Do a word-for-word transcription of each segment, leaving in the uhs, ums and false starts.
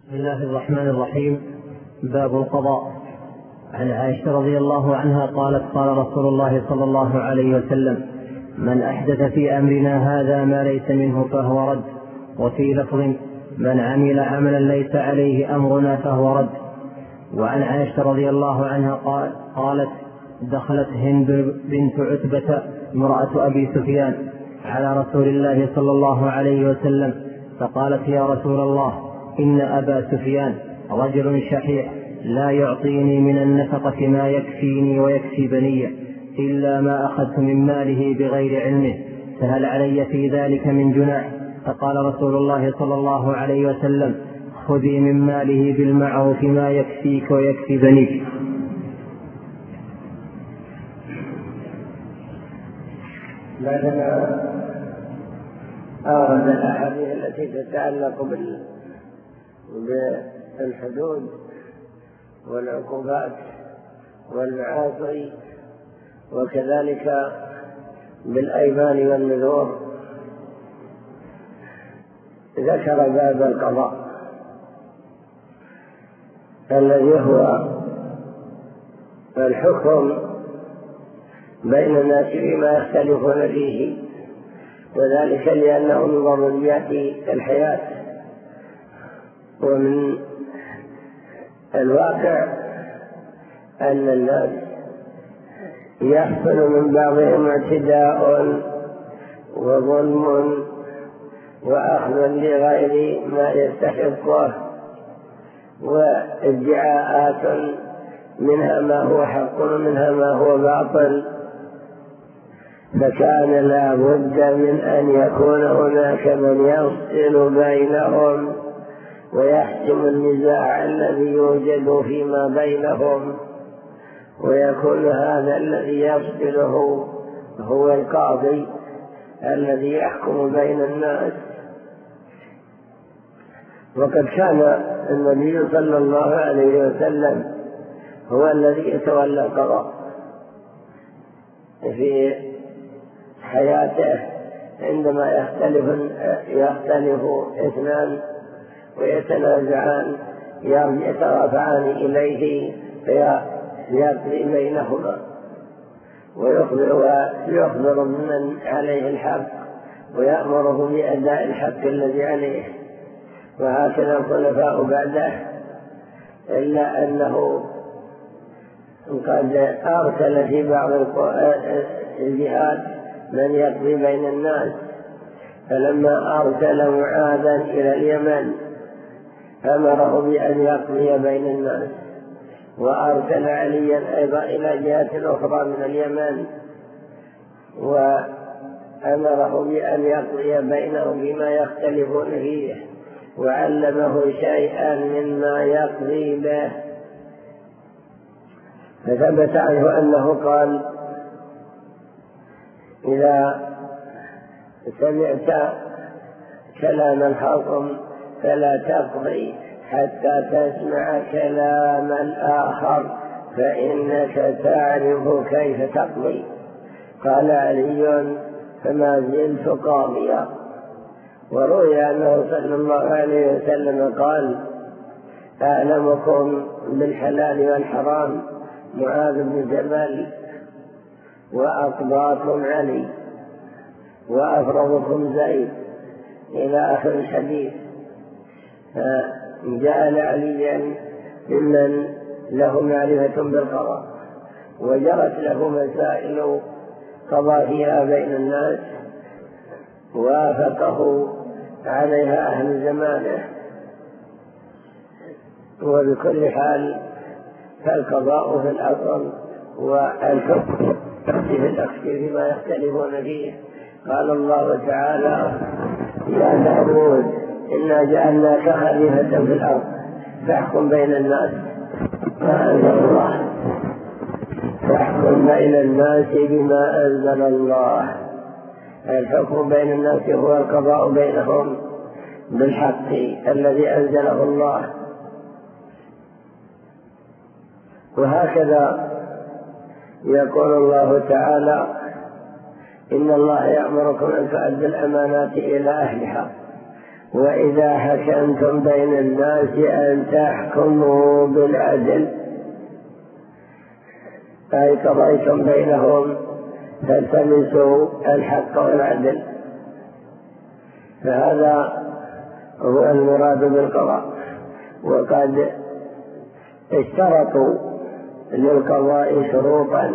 بسم الله الرحمن الرحيم. باب القضاء. عن عائشة رضي الله عنها قالت قال رسول الله صلى الله عليه وسلم: من أحدث في أمرنا هذا ما ليس منه فهو رد. وفي لفظ: من عمل عملا ليس عليه أمرنا فهو رد. وعن عائشة رضي الله عنها قال قالت: دخلت هند بنت عتبة امرأة أبي سفيان على رسول الله صلى الله عليه وسلم فقالت: يا رسول الله، إن أبا سفيان رجل شحيح لا يعطيني من النفقة ما يكفيني ويكفي بني إلا ما أخذت من ماله بغير علمه، فهل علي في ذلك من جناح؟ فقال رسول الله صلى الله عليه وسلم: خذي من ماله بالمعروف ما يكفيك ويكفي بنيك. بعدما أورد الأحاديث التي تتعلق بالحدود والعقوبات والمعاصي وكذلك بالأيمان والنذور، ذكر باب القضاء الذي هو الحكم بين الناس فيما يختلفون فيه، وذلك لأنه من ضروريات الحياة. ومن الواقع أن الناس يحصل من بعضهم اعتداء وظلم وأخذ لغير ما يستحقه، وادعاءات منها ما هو حق ومنها ما هو باطل، فكان لا بد من أن يكون هناك من يفصل بينهم ويحسم النزاع الذي يوجد فيما بينهم، ويكون هذا الذي يفصله هو القاضي الذي يحكم بين الناس. وقد كان النبي صلى الله عليه وسلم هو الذي يتولى القضاء في حياته عندما يختلف يختلف اثنان ويتنازعان يترافعان إليه فيقضي بينهما ويخبر من عليه الحق ويأمره بأداء الحق الذي عليه، وهكذا الخلفاء بعده، إلا أنه قد أرسل في بعض الجهات من يقضي بين الناس، فلما أرسل معاذا إلى اليمن أمره بأن يقضي بين الناس، وأرسل عليا أيضا إلى جهة أخرى من اليمن وأمره بأن يقضي بينهم بما يختلفون فيه، وعلمه شيئا مما يقضي به. فثبت عنه أنه قال: إذا سمعت كلام الخصم فلا تقضي حتى تسمع كلام الآخر فإنك تعرف كيف تقضي. قال علي: فما زلت قاضيا. وروي أنه صلى الله عليه وسلم قال: أعلمكم بالحلال والحرام معاذ بن جبل، وأقضاكم علي، وأفرضكم زيد، إلى آخر الحديث. فجعل عليا ممن له معرفة بالقضاء، وجرت له مسائل قضى فيها بين الناس وافقه عليها أهل زمانه. وبكل حال فالقضاء في الأصل والحكم في الأخير فيما يختلفون فيه. قال الله تعالى: يا داود إنا جعلناك خليفة في الأرض فاحكم بين الناس. فأنزل الله: فاحكم بين الناس بما أنزل الله. الحكم بين الناس هو القضاء بينهم بالحق الذي أنزله الله. وهكذا يقول الله تعالى: إن الله يأمركم أن تؤدوا الأمانات إلى أهلها وإذا حكمتم بين الناس أن تحكموا بالعدل، أي قضيتم بينهم فالتمسوا الحق والعدل، فهذا هو المراد بالقضاء. وقد اشترطوا للقضاء شروطا،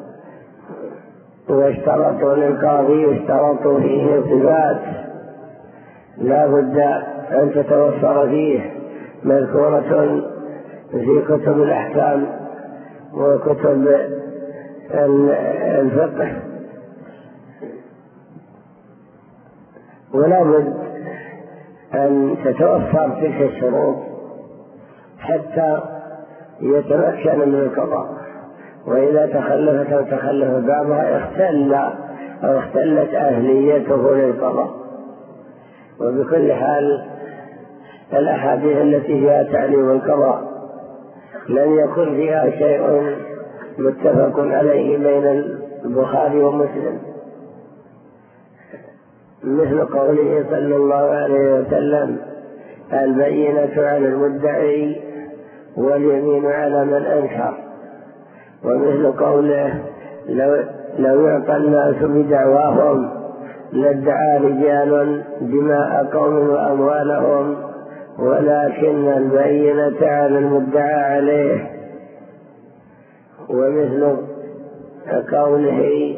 واشترطوا للقاضي اشترطوا فيه صفات لا بد أن تتوفر فيه، مذكورة في كتب الأحكام وكتب الفقه، ولا بد أن تتوفر تلك الشروط حتى يتمكن من القضاء. وإذا تخلفت أو تخلف بعضها اختل أو اختلت أهليته للقضاء. وبكل حال الأحاديث التي فيها تعليم القضاء لم يكن فيها شيء متفق عليه بين البخاري ومسلم، مثل قوله صلى الله عليه وسلم: البينة على المدعي واليمين على من أنكر. ومثل قوله: لو, لو يعطى الناس بدعواهم لادعى رجال دماء قوم وأموالهم ولكن البينة على المدعى عليه. ومثل قوله: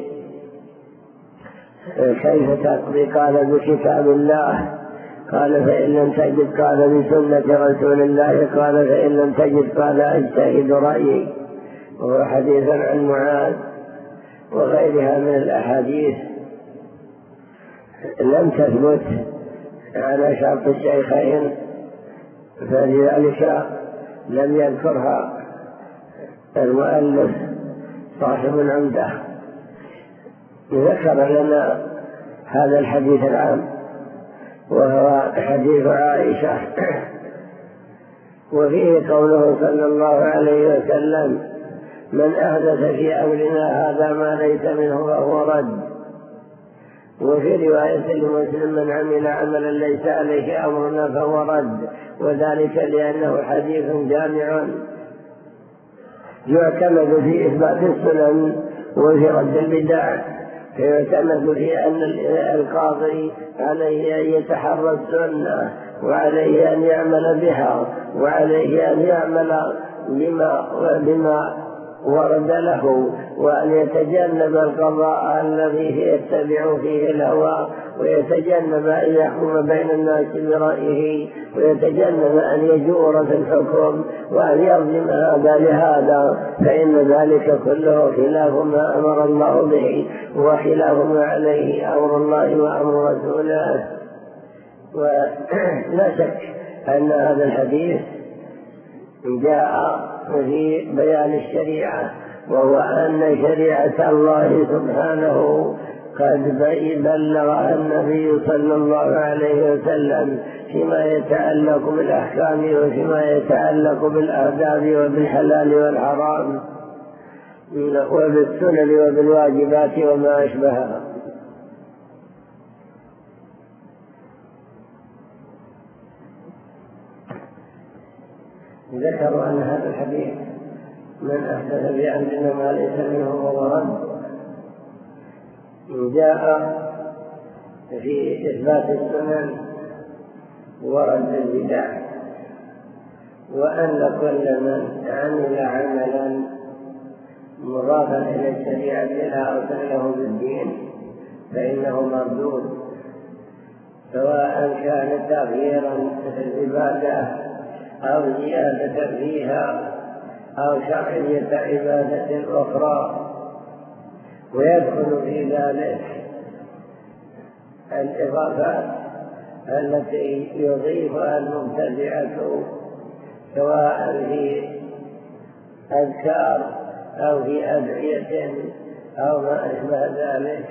كيف تقضي؟ قال: بكتاب الله. قال: فإن لم تجد؟ قال: بسنة رسول الله. قال: فإن لم تجد؟ قال: اجتهد رأيي. وهو حديث عن معاذ وغيرها من الأحاديث لم تثبت على شرط الشيخين، فلذلك لم يذكرها المؤلف صاحب العمدة. ذكر لنا هذا الحديث العام وهو حديث عائشة، وفيه قوله صلى الله عليه وسلم: من أحدث في أمرنا هذا ما ليس منه فهو رد. وفي رواية لمسلم: من عمل عملا ليس عليه أمرنا فهو رد. وذلك لأنه حديث جامع يعتمد في إثبات السنن وفي رد البدع، فيعتمد في أن القاضي عليه أن يتحرى السنة، وعليه أن يعمل بها، وعليه أن يعمل بما, بما ورد له، وأن يتجنب القضاء الذي يتبع فيه الهوى، ويتجنب أن يحكم بين الناس برأيه، ويتجنب أن يجور في الحكم وأن يظلم هذا لهذا، فإن ذلك كله خلاف ما أمر الله به وخلاف ما عليه أمر الله وأمر رسوله. ولا شك أن هذا الحديث جاء في بيان الشريعة، وهو أن شريعة الله سبحانه قد بلغ النبي صلى الله عليه وسلم فيما يتعلق بالأحكام وفيما يتعلق بالآداب وبالحلال والحرام وبالسنن وبالواجبات وما أشبهها. ذكروا أن هذا الحديث: من أحدث بأمرنا ما ليس منه فهو رد، جاء في إثبات السنن ورد البدع، وأن كل من عمل عملا مضافا إلى الشريعة لا أصل له بالدين فإنه مردود، سواء كان تغييرا في العبادة أو زيادة فيها أو شرعية عبادة أخرى. ويدخل في ذلك الإضافات التي يضيفها المبتدعة سواء في أذكار أو في أدعية أو ما أشبه ذلك.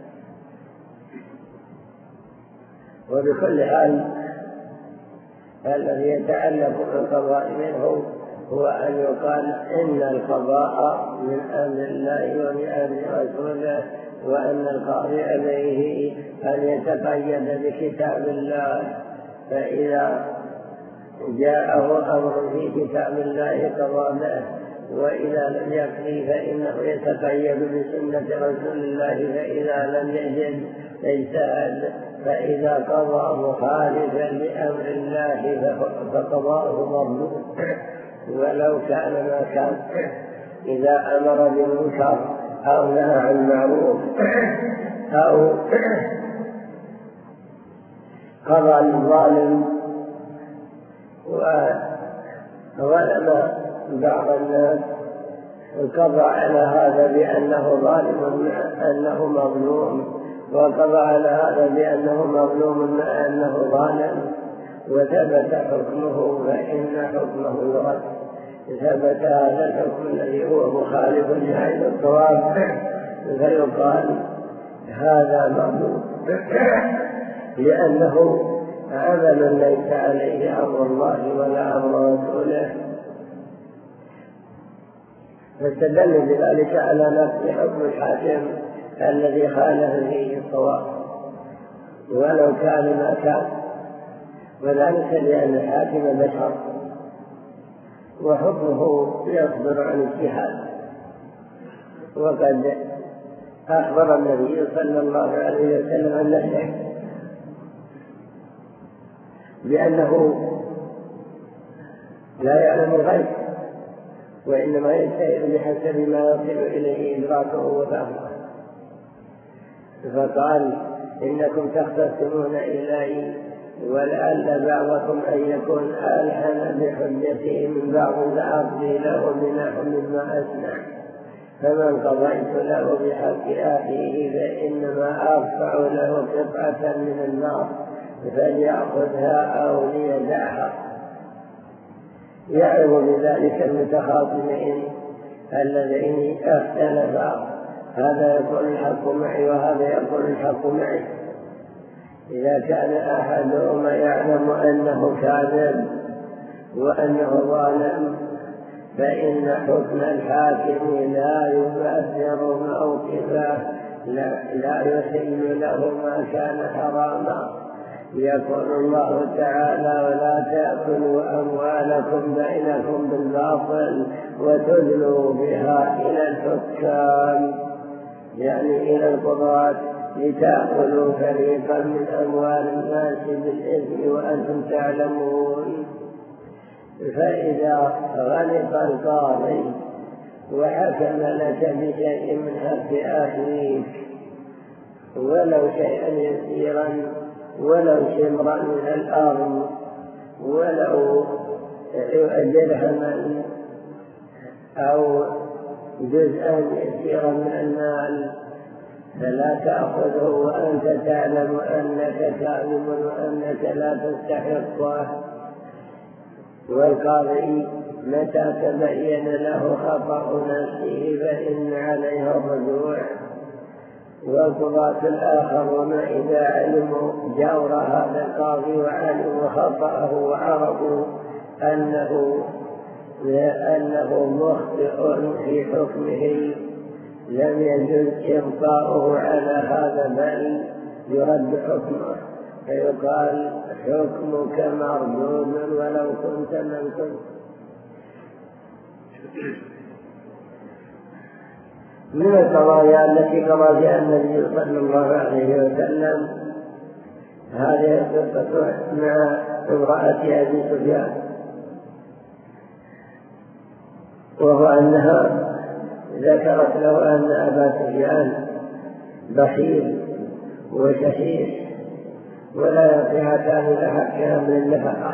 وبكل حال الذي يتعلق بالقضاء منه هو أن يقال إن القضاء من أمر الله ومن أمر رسوله، وأن القاضي عليه أن يتقيد بكتاب الله فإذا جاءه أمر في كتاب الله قضى به، وإذا لم يقضي فإنه يتقيد بسنة رسول الله، فإذا لم يجد اجتهد، فإذا قضى مخالفا لأمر الله فقضاؤه مردود ولو كان ما كان. إذا أمر بالمنكر أو نهى عن معروف أو قضى للظالم وظلم بعض الناس وقضى على هذا بأنه ظالم أنه مظلوم، وقضى على هذا بأنه مظلوم مع أنه ظالم، وثبت حكمه فإن حكمه يرد. ثبت هذا الحكم الذي هو مخالف لعين الصواب فيقال هذا مظلوم، لأنه عمل ليس عليه أمر الله ولا أمر رسوله، فاستدل بذلك على نفس حكم الحاكم الذي خالف فيه الصواب ولو كان ما كان، وذلك لأن الحاكم بشر وحكمه يصدر عن اجتهاد. وقد أخبر النبي صلى الله عليه وسلم عن نفسه بأنه لا يعلم الغيب، وإنما يجتهد بحسب ما يصل إليه إدراكه وفهمه، فقال إنكم تختصمون إلي ولعل بعضكم أن يكون ألحن بحجته من بعض فأقضي له بنحو مما أسمع، فمن قضيت له بحق أخيه فإنما أرفع له قطعة من النار فليأخذها أو ليدعها. يعلم بذلك المتخاصمين اللذين اختلفا، هذا يقول الحق معي وهذا يقول الحق معي. إذا كان أحدهما يعلم أنه كاذب وأنه ظالم فإن حكم الحاكم لا يبذر موقفه، لا, لا يحل له ما كان حراما. يقول الله تعالى ولا تأكلوا أموالكم بينكم بالباطل وتدلوا بها إلى الحكام، يعني إلى القضاة، لتأكلوا فريقا من أموال الناس بالإثم وأنتم تعلمون. فإذا غلط القاضي وحكم لك بشيء من حق أخيك ولو شيئا يسيرا ولو شمرا من الأرض ولو درهما أو جزءا يسيرا من المال، فلا تأخذه وأنت تعلم أنك كاذب وأنك لا تستحقه. والقاضي متى تبين له خطأ نفسه فإن عليه الرجوع، والقضاة الآخرون إذا علموا جور هذا القاضي وعلموا خطأه وعرفوا أنه لأنه مخطئ في حكمه لم يجوز إبقاؤه على هذا بل يرد حكمه، فيقال حكمك مردود ولو كنت من كنت. من القضايا التي قضى بها النبي صلى الله عليه وسلم هذه القصة مع امرأة أبي سفيان، وهو أنها ذكرت له أن أبا سفيان بخيل وشحيح ولا يعطيها كامل حقها من النفقة،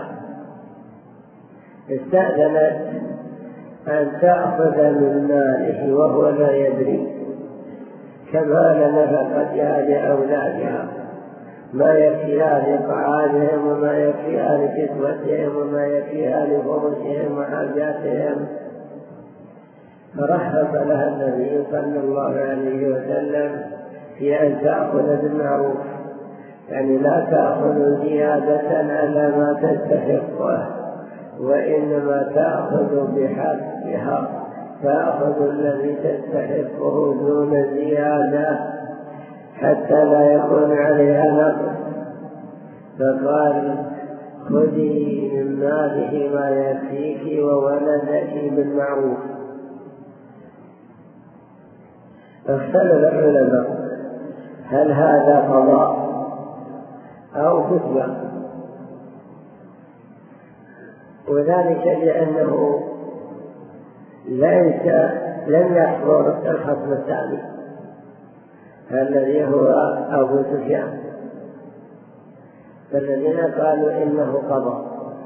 استأذنت أن تأخذ من ماله وهو لا يدري كمال نفقتها لأولادها، ما يكفيها لطعامهم وما يكفيها لكسوتهم وما يكفيها لفرشهم وحاجاتهم. فرحب لها النبي صلى الله عليه وسلم في أن تأخذ بالمعروف، يعني لا تأخذ زيادة على ما تستحقه، وإنما تأخذ بحقها، تأخذ الذي تستحقه دون زيادة حتى لا يكون عليها نقص. فقال خذي من ماله ما يكفيك وولدك بالمعروف. اختلف العلماء هل هذا قضاء أو فتوى، وذلك لأنه ليس لم يحضر الخصم الثاني الذي هو أبو سفيان، فالذين قالوا إنه قضاء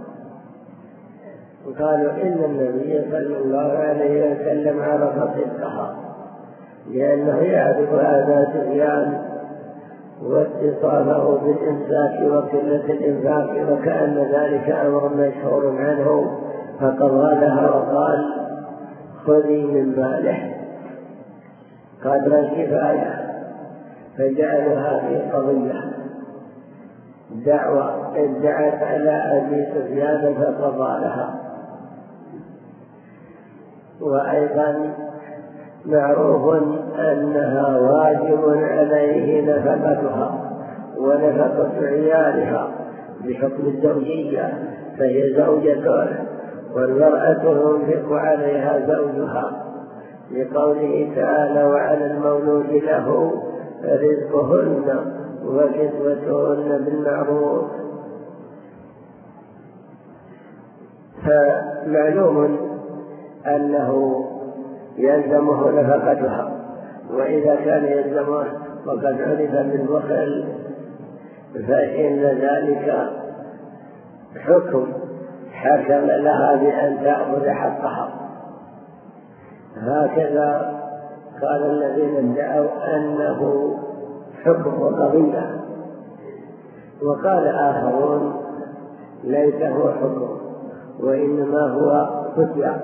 وقالوا إن النبي صلى الله عليه وسلم عرف صدقها لأنه يعرف هذا سفيان واتصاله بالإمساك وقلة الإنفاق، وكأن ذلك أمر مشهور عنه فقضى لها وقال خذي من ماله قدر الكفاية، فجعلوا هذه قضية دعوة ادعت على أبي سفيان فقضى لها. وأيضا معروف أنها واجب عليه نفقتها ونفقة عيالها بحكم الزوجية، فهي زوجته والمرأة ينفق عليها زوجها لقوله تعالى وعلى المولود له رزقهن وكسوتهن بالمعروف. فمعلوم أنه يلزمه نفقتها، وإذا كان يلزمه وقد عرف بالبخل فإن ذلك حكم حكم لها بأن تأخذ حقها. هكذا قال الذين ادعوا أنه حكم وقضية، وقال آخرون ليس هو حكم وإنما هو فتوى،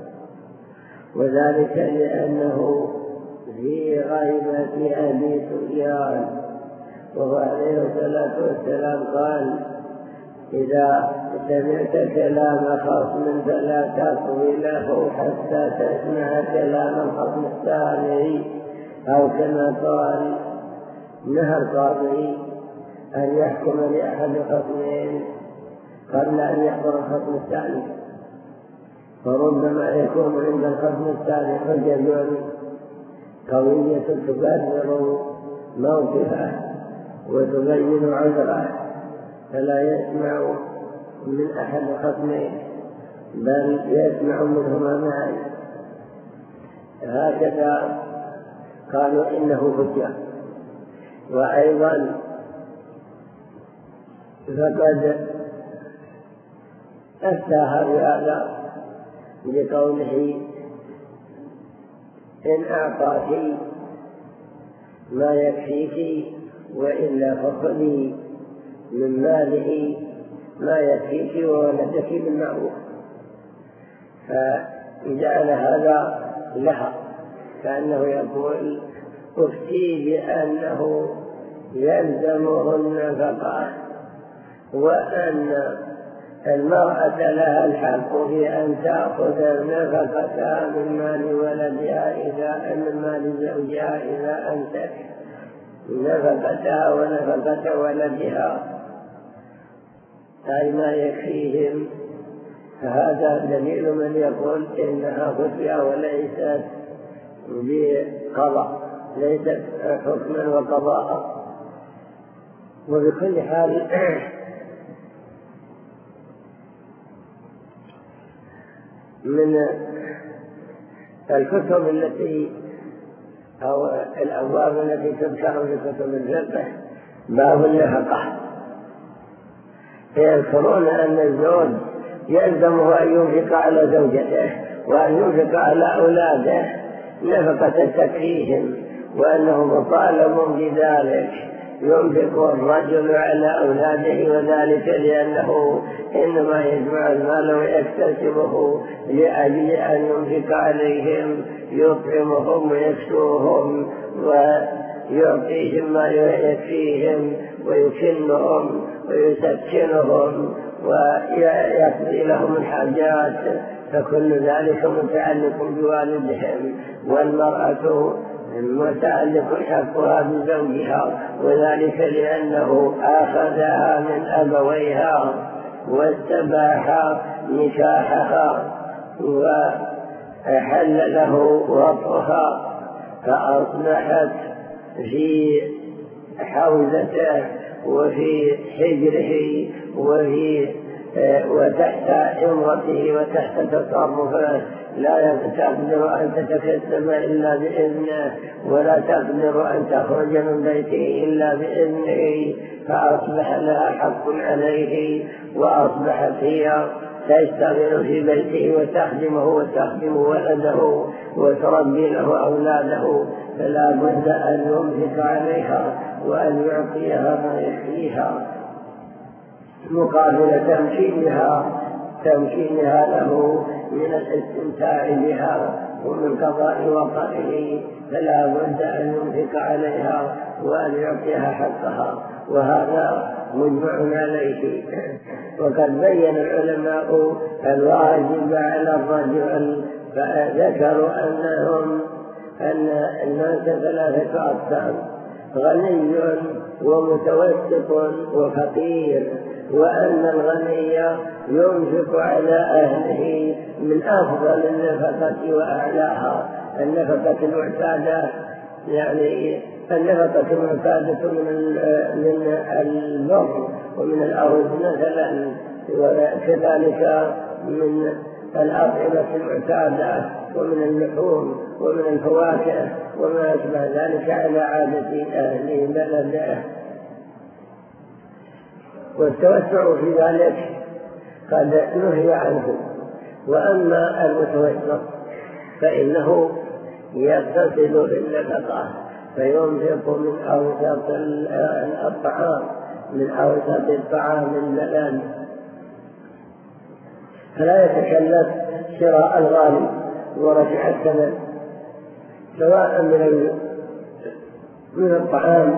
وذلك لأنه في غيبة أبي سفيان وهو عليه الصلاة والسلام قال إذا سمعت كلام خصم فلا تقضي له حتى تسمع كلام الخصم الثاني، أو كما قال نهى القاضي أن يحكم لأحد الخصمين قبل أن يحضر الخصم الثاني، فربما يكون عند الخصم الثاني حجة قوية تبرر موقفه وتبين عذره فلا يسمع من أحد الخصمين بل يسمع منهما معا. هكذا قالوا إنه فتية. وأيضا فقد أفتاها بهذا بقوله إن أعطاك ما يكفيك وإلا فخذي من ماله ما يكفيك وولدك بالمعروف، فجعل هذا لها كأنه يقول أفتي بأنه يلزمه النفقة وأن المرأة لها الحق في أن تأخذ النفقة من مال ولدها إذا من مال زوجها إذا أنتك نفقتها ونفقة ولدها أي ما يكفيهم. فهذا دليل من يقول إنها فتية وليست بقضاء، ليست حكما وقضاء. وبكل حال من الكتب التي أو الأبواب التي تذكر في كتب الفقه باب النفقة، يذكرون أن الزوج يلزمه أن ينفق على زوجته وأن ينفق على أولاده نفقة تكفيهم، وأنه مطالب بذلك. ينفق الرجل على أولاده وذلك لأنه إنما يجمع المال ويكتسبه لأجل أن ينفق عليهم، يطعمهم ويكسوهم ويعطيهم ما يكفيهم ويكنهم ويسكنهم ويقضي لهم الحاجات، فكل ذلك متعلق بوالدهم. والمرأة متعلق حقها بزوجها، وذلك لأنه أخذها من أبويها واستباح نكاحها وحل له وطئها، فأصبحت في حوزته وفي حجره وفي وتحت إمرته وتحت تصرفه، لا تقدر أن تتكسب إلا بإذنه، ولا تقدر أن تخرج من بيته إلا بإذنه، فأصبح لها حق عليه، وأصبحت هي تشتغل في بيته وتخدمه وتخدم ولده وتربي له أولاده، فلا بد أن ينفق عليها وأن يعطيها ما يكفيها مقابل تمكينها تمكينها له من الاستمتاع بها ومن قضاء وطئه، فلا بد أن ينفق عليها وأن يعطيها حقها، وهذا مجمع عليه. وقد بين العلماء الواجب على الرجل، فذكروا أنهم أن الناس ثلاثة أقسام: غني ومتوسط وفقير، وأن الغني ينفق على أهله من أفضل النفقة وأعلاها. النفقة المعتادة يعني النفقة المعتادة من من البر ومن الأرز مثلا، وكذلك من الأطعمة المعتادة ومن اللحوم ومن الفواكه وما أشبه ذلك على عادة أهل بلده. والتوسع في ذلك قد نهي عنه. وأما المتوسط فإنه يقتصد بالنفقة، فينفق من أوسط الطعام من أوسط الطعام البلد، فلا يتكلف شراء الغالي ورفع الثمن، سواء من من الطعام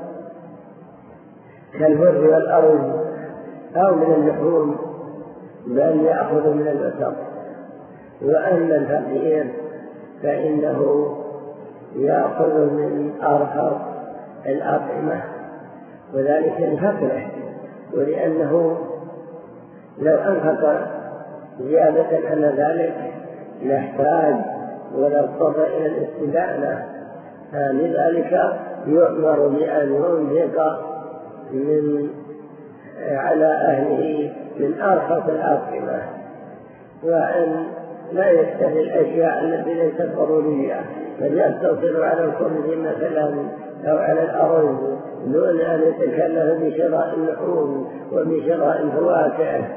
كالبر والأرز أو من اللحوم، بل يأخذ من الوسط. وأما الفقير فإنه يأخذ من أرخص الأطعمة، وذلك لفقره، ولأنه لو أنفق زيادة على ذلك لاحتاج ولا اضطر إلى الاستدانة، لذلك يؤمر بأن ينفق من على أهله من أرخص الأطعمة، وأن لا يشتري الأشياء التي ليست ضرورية، بل يقتصر على الخبز مثلا أو على الأرز دون أن يتكلف بشراء اللحوم وبشراء الفواكه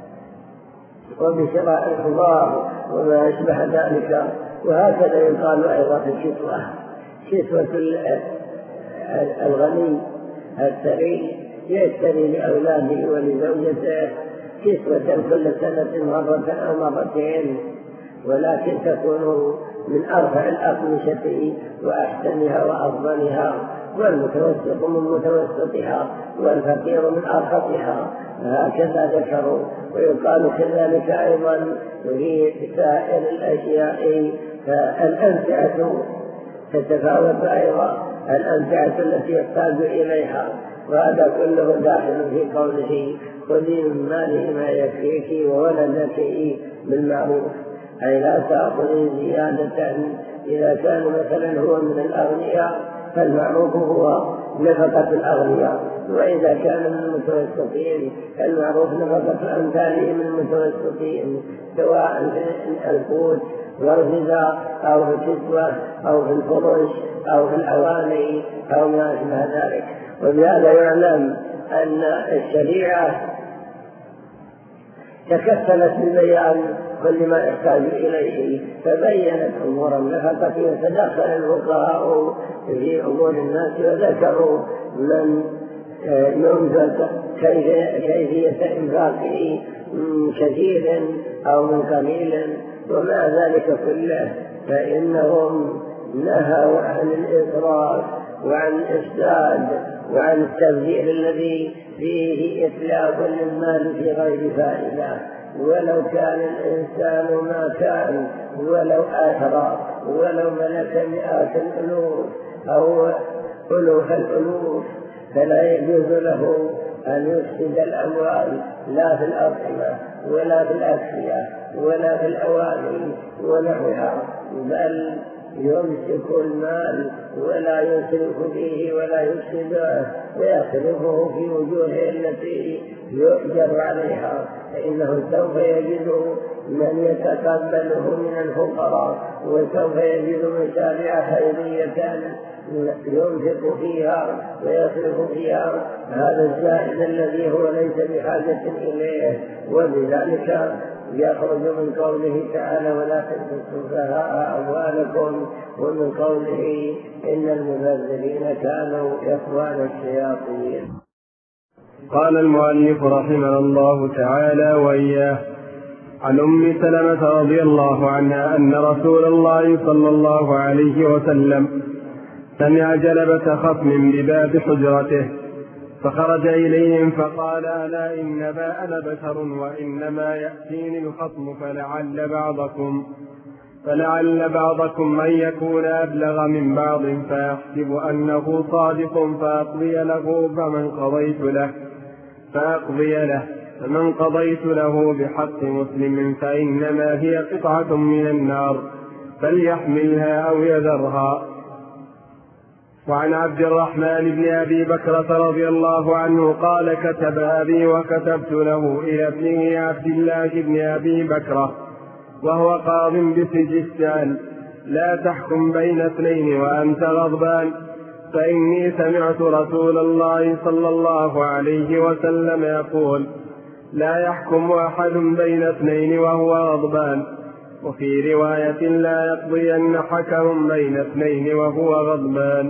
وبشراء الخضار وما أشبه ذلك. وهكذا يقال أيضا في الكسوة، كسوة الغني الثري يشتري لأولاده ولزوجته كسوة كل سنة مرة أو مرتين، ولكن تكون من أرفع الأقمشة وأحسنها وأفضلها، والمتوسط من متوسطها والفقير من أرخصها، هكذا ذكروا. ويقال كذلك أيضا في سائر الأشياء، فالأمتعة تتفاوت أيضا، الأمتعة التي يحتاج إليها، وهذا كله داخل في قوله خذي من ماله ما يكفيك وولدك بالمعروف، أي لا تأخذي زيادة. إذا كان مثلا هو من الأغنياء فالمعروف هو نفقة الأغنياء، وإذا كان من المتوسطين فالمعروف نفقة أمثاله من المتوسطين، سواء في القوت والغذاء أو في الكسوة أو في الفرش أو في الأواني أو ما أشبه ذلك. وبهذا يعلم أن الشريعة تكفلت ببيان كل ما يحتاج إليه، فبينت أمور النفقة وتدخل الفقهاء في أمور الناس وذكروا من ينفق كيفية إنفاقه من كثير أو من قليل، ومع ذلك كله فإنهم نهوا عن الإسراف وعن الإفساد وعن التبذير الذي فيه إتلاف للمال في غير فائدة، ولو كان الإنسان ما كان، ولو آثر، ولو ملك مئات الألوف أو ألوف الألوف، فلا يجوز له أن يفسد الأموال لا في الأطعمة ولا في الأكسية ولا في الأواني ونحوها، بل يمسك المال ولا يسرف فيه ولا يفسده ويصرفه في وجوهه التي يؤجر عليها، فإنه سوف يجد من يتقبله من الفقراء، وسوف يجد مشاريع خيرية ينفق فيها ويصرف فيها هذا الزائد الذي هو ليس بحاجة إليه. وبذلك يخرج من قوله تعالى ولا تؤتوا السفهاء أموالكم، ومن قوله إن المبذرين كانوا إخوان الشياطين. قال المؤلف رحمه الله تعالى وإياه: عن أم سلمة رضي الله عنها أن رسول الله صلى الله عليه وسلم سمع جلبة خصم بباب حجرته فخرج إليهم فقال: ألا إنما أنا بشر وإنما يأتيني الخصم فلعل بعضكم فلعل بعضكم أن يكون أبلغ من بعض فيحسب أنه صادق فأقضي له فمن قضيت له فأقضي له فمن قضيت له بحق مسلم فإنما هي قطعة من النار فليحملها أو يذرها. وعن عبد الرحمن بن أبي بكرة رضي الله عنه قال: كتب أبي وكتبت له إلى ابنه عبد الله بن أبي بكرة وهو قاض بسجستان: لا تحكم بين اثنين وأنت غضبان، فإني سمعت رسول الله صلى الله عليه وسلم يقول: لا يحكم أحد بين اثنين وهو غضبان. وفي رواية: لا يقضين حكم بين اثنين وهو غضبان.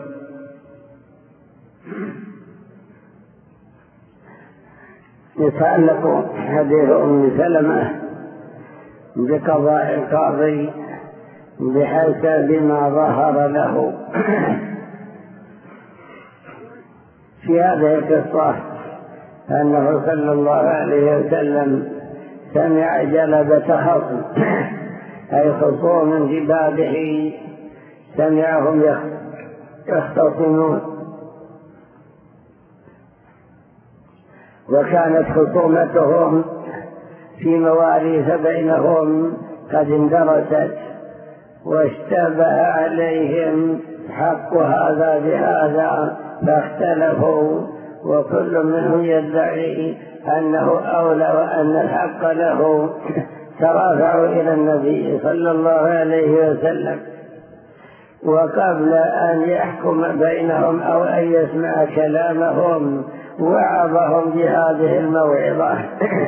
يتعلق حديث أم سلمة بقضاء القاضي بحسب ما ظهر له. في هذه القصة أنه صلى الله عليه وسلم سمع جلبة خصم أي خصوم في بابه، سمعهم يختصمون، وكانت خصومتهم في مواريث بينهم قد اندرست واشتبه عليهم حق هذا بهذا فاختلفوا، وكل منهم يدعي أنه أولى وأن الحق له. ترافعوا إلى النبي صلى الله عليه وسلم، وقبل أن يحكم بينهم أو أن يسمع كلامهم وعظهم بهذه الموعظة.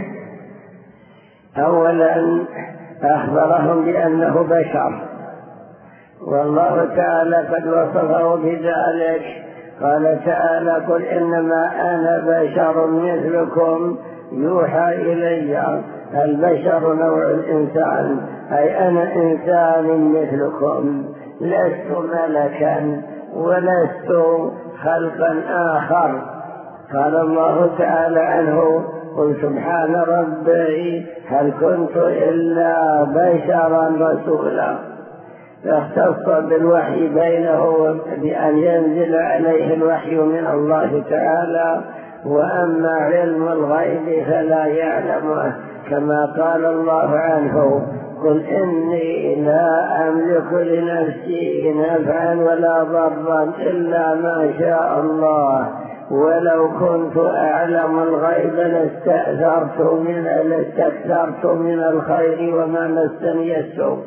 أولا أخبرهم بأنه بشر، والله تعالى قد وصفه بذلك، قال تعالى: قل إنما أنا بشر مثلكم يوحى إلي. البشر نوع الإنسان، أي أنا إنسان مثلكم، لست ملكا ولست خلقا آخر. قال الله تعالى عنه: قل سبحان ربي هل كنت إلا بشرا رسولا. فاختص بالوحي بينه بأن ينزل عليه الوحي من الله تعالى، وأما علم الغيب فلا يعلمه، كما قال الله عنه: قل إني لا أملك لنفسي نفعا ولا ضرا إلا ما شاء الله، ولو كنت أعلم الغيب لاستأثرت من لاستكثرت من الخير وما مسني السوء.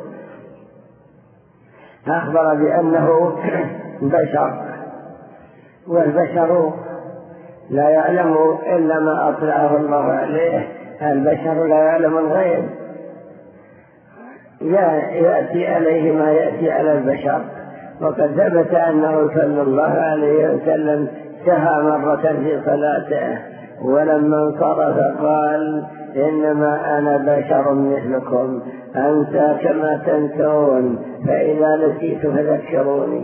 أخبر بأنه بشر، والبشر لا يعلم إلا ما أطلعه الله عليه. البشر لا يعلم الغيب، يأتي عليه ما يأتي على البشر. وقد ثبت أنه صلى الله عليه وسلم سهى مرة في صلاته، ولما انصرف قال: إنما أنا بشر مثلكم أنسى كما تنسون، فإذا نسيت فذكروني.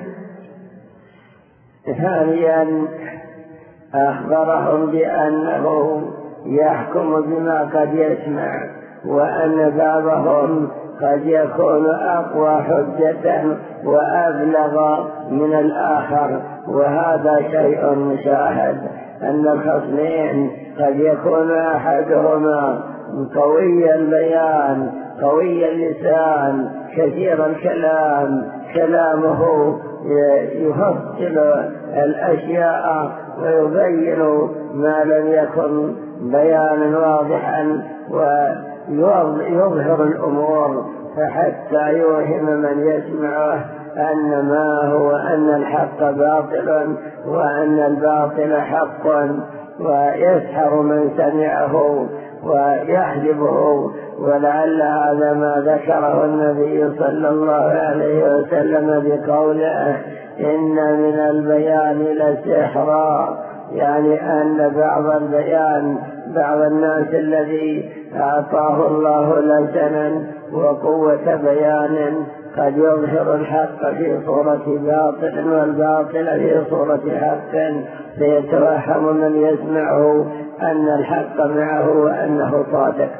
ثانيا أخبرهم بأنه يحكم بما قد يسمع، وأن بعضهم قد يكون أقوى حجة وأبلغ من الآخر، وهذا شيء مشاهد. أن الخصمين قد يكون أحدهما قوي البيان قوي اللسان كثير الكلام، كلامه يفصل الأشياء ويبين ما لم يكن بيانا واضحا ويظهر الأمور، فحتى يوهم من يسمعه أن ما هو أن الحق باطل وأن الباطل حق، ويسحر من سمعه ويحجبه. ولعل هذا ما ذكره النبي صلى الله عليه وسلم بقوله إن من البيان لسحرا، يعني أن بعض البيان بعض الناس الذي أعطاه الله لسنا وقوة بيان قد يظهر الحق في صورة باطل والباطل في صورة حق، فيتوهم من يسمعه أن الحق معه وأنه صادق.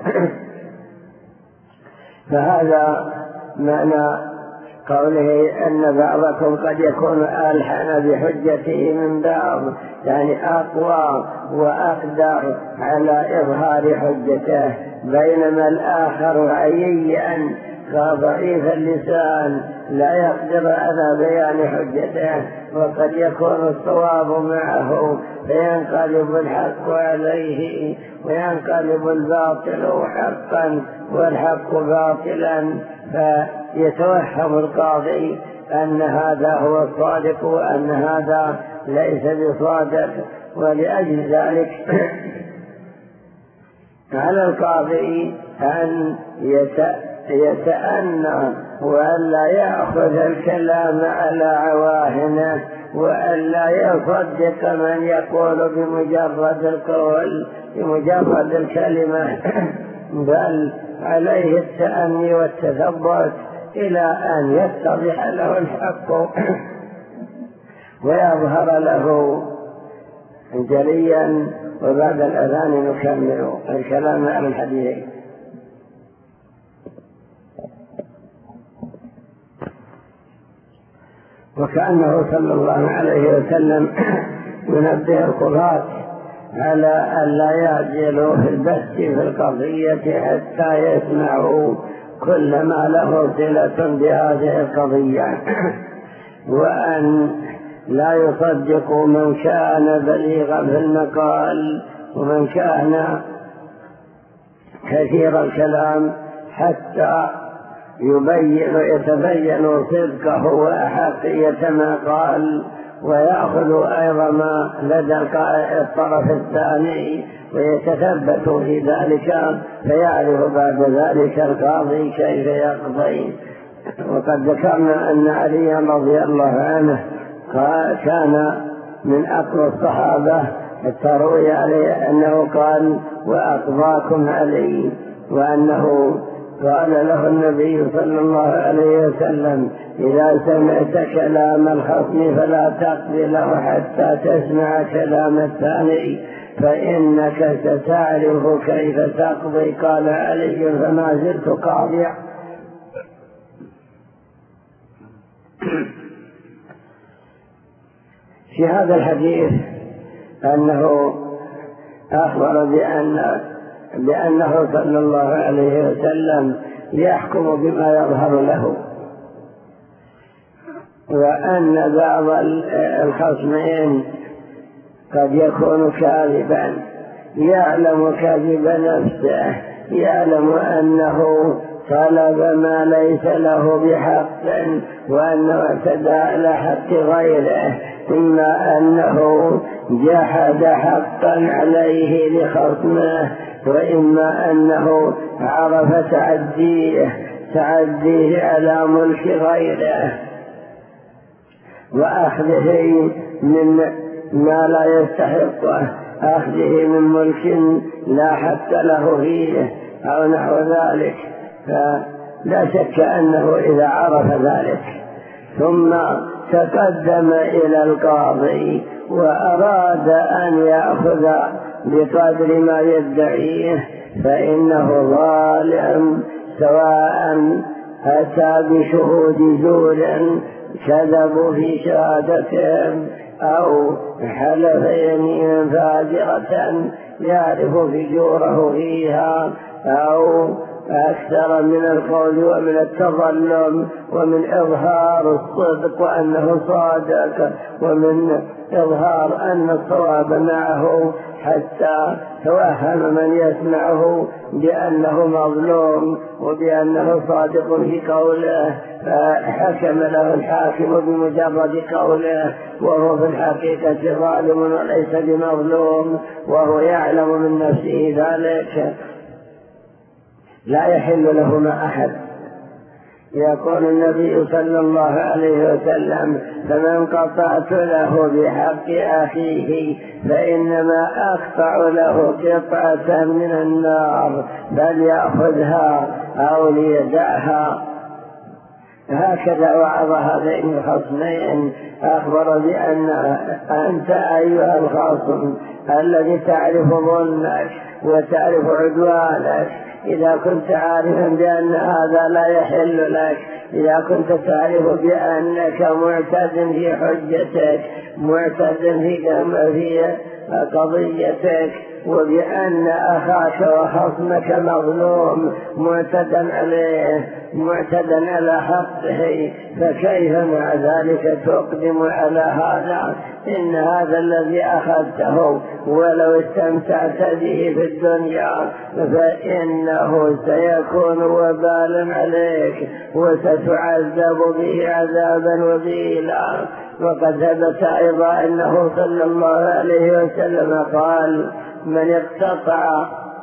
فهذا معنى قوله أن بعضكم قد يكون ألحن بحجته من بعض، يعني أقوى وأقدر على إظهار حجته، بينما الآخر عييا ضعيف اللسان لا يقدر على بيان حجته، وقد يكون الصواب معه فينقلب الحق عليه وينقلب الباطل حقا والحق باطلا، فيتوهم القاضي أن هذا هو الصادق وأن هذا ليس بصادق. ولأجل ذلك على القاضي أن يتأنى وألا يأخذ الكلام على عواهنه، وألا يصدق من يقول بمجرد القول بمجرد الكلمة، بل عليه التأني والتثبت إلى أن يتضح له الحق ويظهر له جليا. وبعد الأذان نكمل الكلام عن الحديث. وكأنه صلى الله عليه وسلم ينبه القضاة على أن لا يعجلوا في البث في القضية حتى يسمعوا كل ما له صلة بهذه القضية، وأن لا يصدقوا من كان بليغا في المقال ومن كان كثير الكلام حتى يبين يتبين صدقه وأحقية ما قال، ويأخذ أيضا ما لدى الطرف الثاني ويتثبت في ذلك، فيعرف بعد ذلك القاضي كيف يقضي. وقد ذكرنا أن علي رضي الله عنه كان من أقوى الصحابة، تروي عليه أنه قال وأقضاكم علي، وأنه قال له النبي صلى الله عليه وسلم إذا سمعت كلام الخصم فلا تقضي له حتى تسمع كلام الثاني فإنك ستعرف كيف تقضي. قال علي فما زلت قاضيا. في هذا الحديث أنه أخبر بأن بأنه صلى الله عليه وسلم يحكم بما يظهر له، وأن بعض الخصمين قد يكون كاذبا يعلم كذب نفسه، يعلم أنه طلب ما ليس له بحق وأنه اعتدى على حق غيره، إما أنه جحد حقا عليه لخصمه، وإما أنه عرف تعديه تعديه على ملك غيره وأخذه من ما لا يستحقه، أخذه من ملك لا حق له فيه أو نحو ذلك. فلا شك أنه إذا عرف ذلك ثم تقدم إلى القاضي وأراد أن يأخذ بقدر ما يدعيه فإنه ظالم، سواء أتى بشهود زور كذبوا في شهادتهم أو حلف يمينا فاجرة يعرف فجوره فيها، أو أكثر من القول ومن التظلم ومن إظهار الصدق وأنه صادق ومن إظهار أن الصواب معه، حتى توهم من يسمعه بأنه مظلوم وبأنه صادق في قوله، فحكم له الحاكم بمجرد قوله وهو في الحقيقة ظالم وليس بمظلوم، وهو يعلم من نفسه ذلك. لا يحل له مع أحد. يقول النبي صلى الله عليه وسلم: فمن قطعت له بحق أخيه فإنما أقطع له قطعة من النار، بل يأخذها أو ليدعها. هكذا وعظ هذين الخصمين، أخبر بأن أنت أيها الخصم الذي تعرف ظلمك وتعرف عدوانك، إذا كنت عارفا بأن هذا لا يحل لك، إذا كنت تعرف بأنك معتد في حجتك، معتد في قضيتك، وبأن أخاك وخصمك مظلوم معتدا عليه، معتدا على حقه، فكيف مع ذلك تقدم على هذا؟ إن هذا الذي أخذته ولو استمتعت به في الدنيا فإنه سيكون وبالا عليك وستعذب به عذابا وبيلا. وقد ثبت أيضا أنه صلى الله عليه وسلم قال: من اقتطع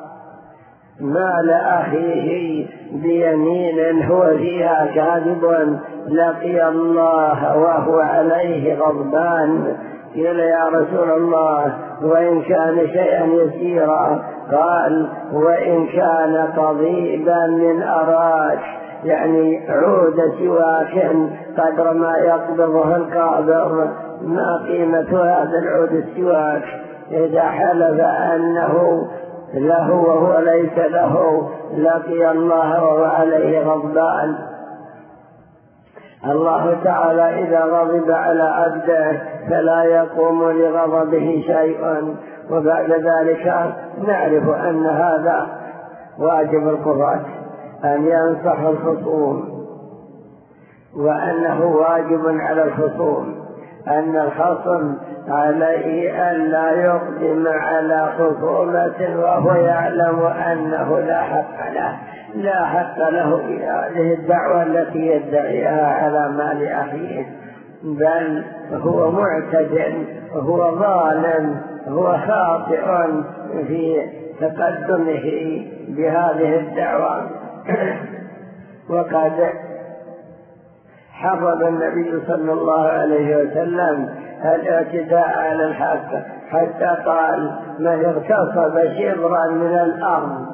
مال أخيه بيمين هو فيها كاذب لقي الله وهو عليه غضبان. قيل: يا رسول الله وإن كان شيئا يسيرا؟ قال: وإن كان قضيبا من أراك، يعني عود سواك قدر ما يقبضه القابض. ما قيمة هذا العود السواك إذا حلف أنه له وهو ليس له؟ لقي الله وهو عليه غضبان. الله تعالى إذا غضب على عبده فلا يقوم لغضبه شيء. وبعد ذلك نعرف أن هذا واجب القضاة أن ينصح الخصوم، وأنه واجب على الخصوم أن الخصم عليه أن لا يقدم على خصومة وهو يعلم أنه لا حق له لا حق له في هذه الدعوة التي يدعيها على مال أخيه، بل هو معتد، هو ظالم، هو خاطئ في تقدمه بهذه الدعوة. وقد حفظ النبي صلى الله عليه وسلم الاعتداء على الحق، حتى قال: من اغتصب شبرا من الأرض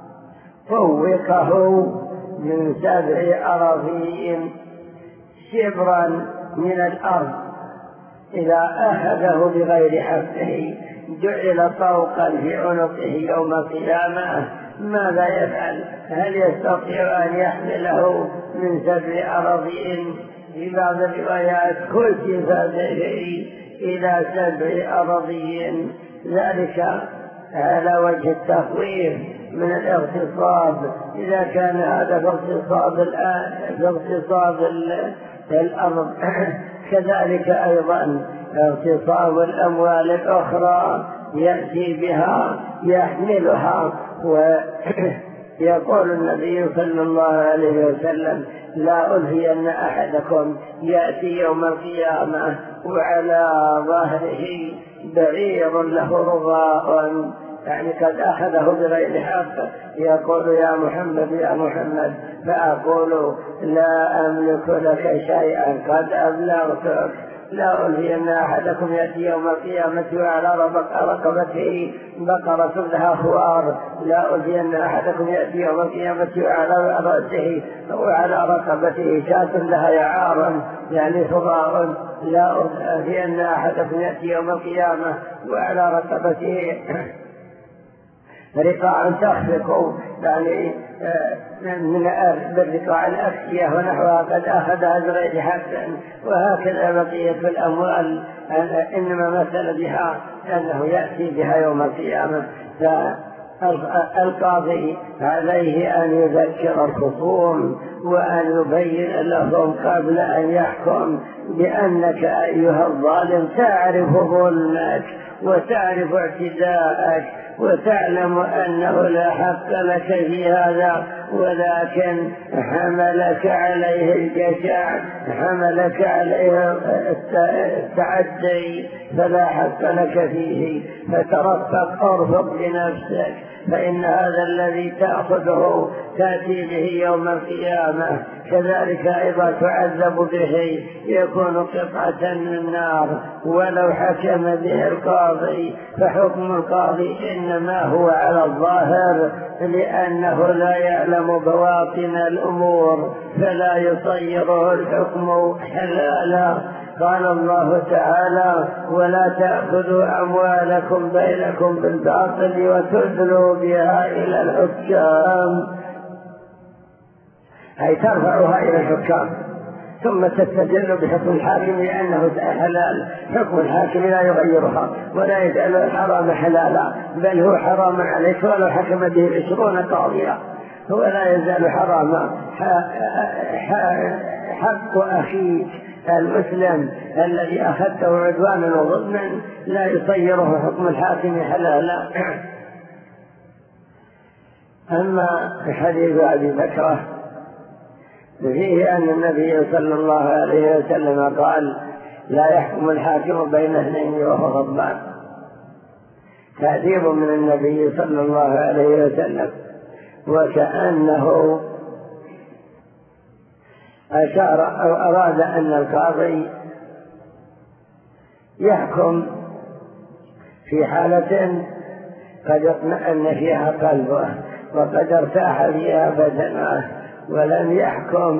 فوقه من سبع أراضين. شبرا من الأرض إذا أخذه بغير حقه جعل طوقا في عنقه يوم القيامة. ماذا يفعل؟ هل يستطيع أن يحمله من سبع أراضين؟ في بعض الروايات كتف به إلى سبع أراضين، ذلك على وجه التخويف من الاغتصاب. إذا كان هذا باغتصاب الآن باغتصاب الأرض، كذلك أيضا اغتصاب الأموال الأخرى يأتي بها يحملها. ويقول النبي صلى الله عليه وسلم: لا ألهين أحدكم يأتي يوم القيامة وعلى ظهره بعير له رغاء، يعني قد أخذه بغير حق، يقول: يا محمد يا محمد، فأقول: لا أملك لك شيئا قد أبلغتك. لا ألهين أحدكم يأتي يوم القيامة وعلى رقبته بقرة لها خوار. لا ألهين أحدكم يأتي يوم القيامة وعلى رأسه وعلى رقبته شاة لها يعار، يعني صغار. لا ألهين أحدكم يأتي يوم القيامة وعلى رقبته رقاع تخفق، يعني من بالرقاع الأكسية ونحوها قد أخذها بغير حق، وهكذا بقية الأموال إنما مثل بها أنه يأتي بها يوم القيامة. فالقاضي عليه أن يذكر الخصوم وأن يبين لهم قبل أن يحكم بأنك أيها الظالم تعرف ظلمك وتعرف اعتداءك وتعلم أنه لا حق لك في هذا، ولكن حملك عليه الجشع، حملك عليه التعدي، فلا حق لك فيه، فترفق ارفق بنفسك، فإن هذا الذي تأخذه تأتي به يوم القيامة كذلك أيضا تعذب به، يكون قطعة من نار ولو حكم به القاضي، فحكم القاضي إنما هو على الظاهر لأنه لا يعلم بواطن الأمور فلا يصيره الحكم حلالا. قال الله تعالى: ولا تأخذوا أموالكم بينكم بالباطل وتدلوا بها إلى الحكام، أي ترفعها إلى الحكام ثم تستدل بحكم الحاكم لأنه حلال. حكم الحاكم لا يغيرها ولا يجعل الحرام حلالا، بل هو حرام عليك ولو حكم به عشرون قاضيا، هو لا يزال حراما. حق أخيك المسلم الذي أخذته عدوانا وظلما لا يصيره حكم الحاكم حلالا. أما حديث أبي بكر فيه أن النبي صلى الله عليه وسلم قال: لا يحكم الحاكم بين اثنين وهو غضبان، تأديب من النبي صلى الله عليه وسلم، وكأنه أشار أو أراد أن القاضي يحكم في حالة قد اطمأن فيها قلبه وقد ارتاح فيها بدنه، ولم يحكم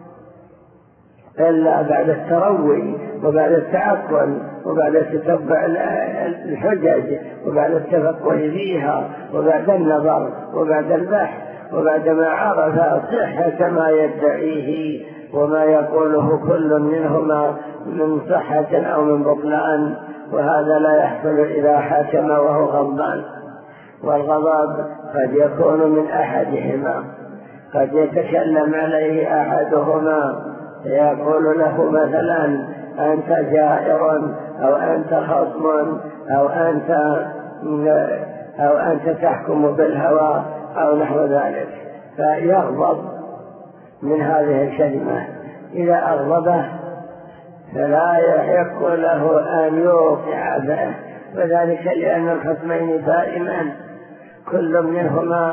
إلا بعد التروي وبعد التعقل وبعد تتبع الحجج وبعد التفقه فيها وبعد النظر وبعد البحث وبعد ما عرف صحة ما يدعيه وما يقوله كل منهما من صحة أو من بطلان، وهذا لا يحصل إذا حكم وهو غضبان. والغضب قد يكون من أحدهما، قد يتكلم عليه أحدهما يقول له مثلا: أنت جائر، أو أنت خصم، أو أنت أو أنت تحكم بالهوى أو نحو ذلك، فيغضب من هذه الكلمة. إذا أغضبه فلا يحق له أن يوقع به، وذلك لأن الخصمين دائما كل منهما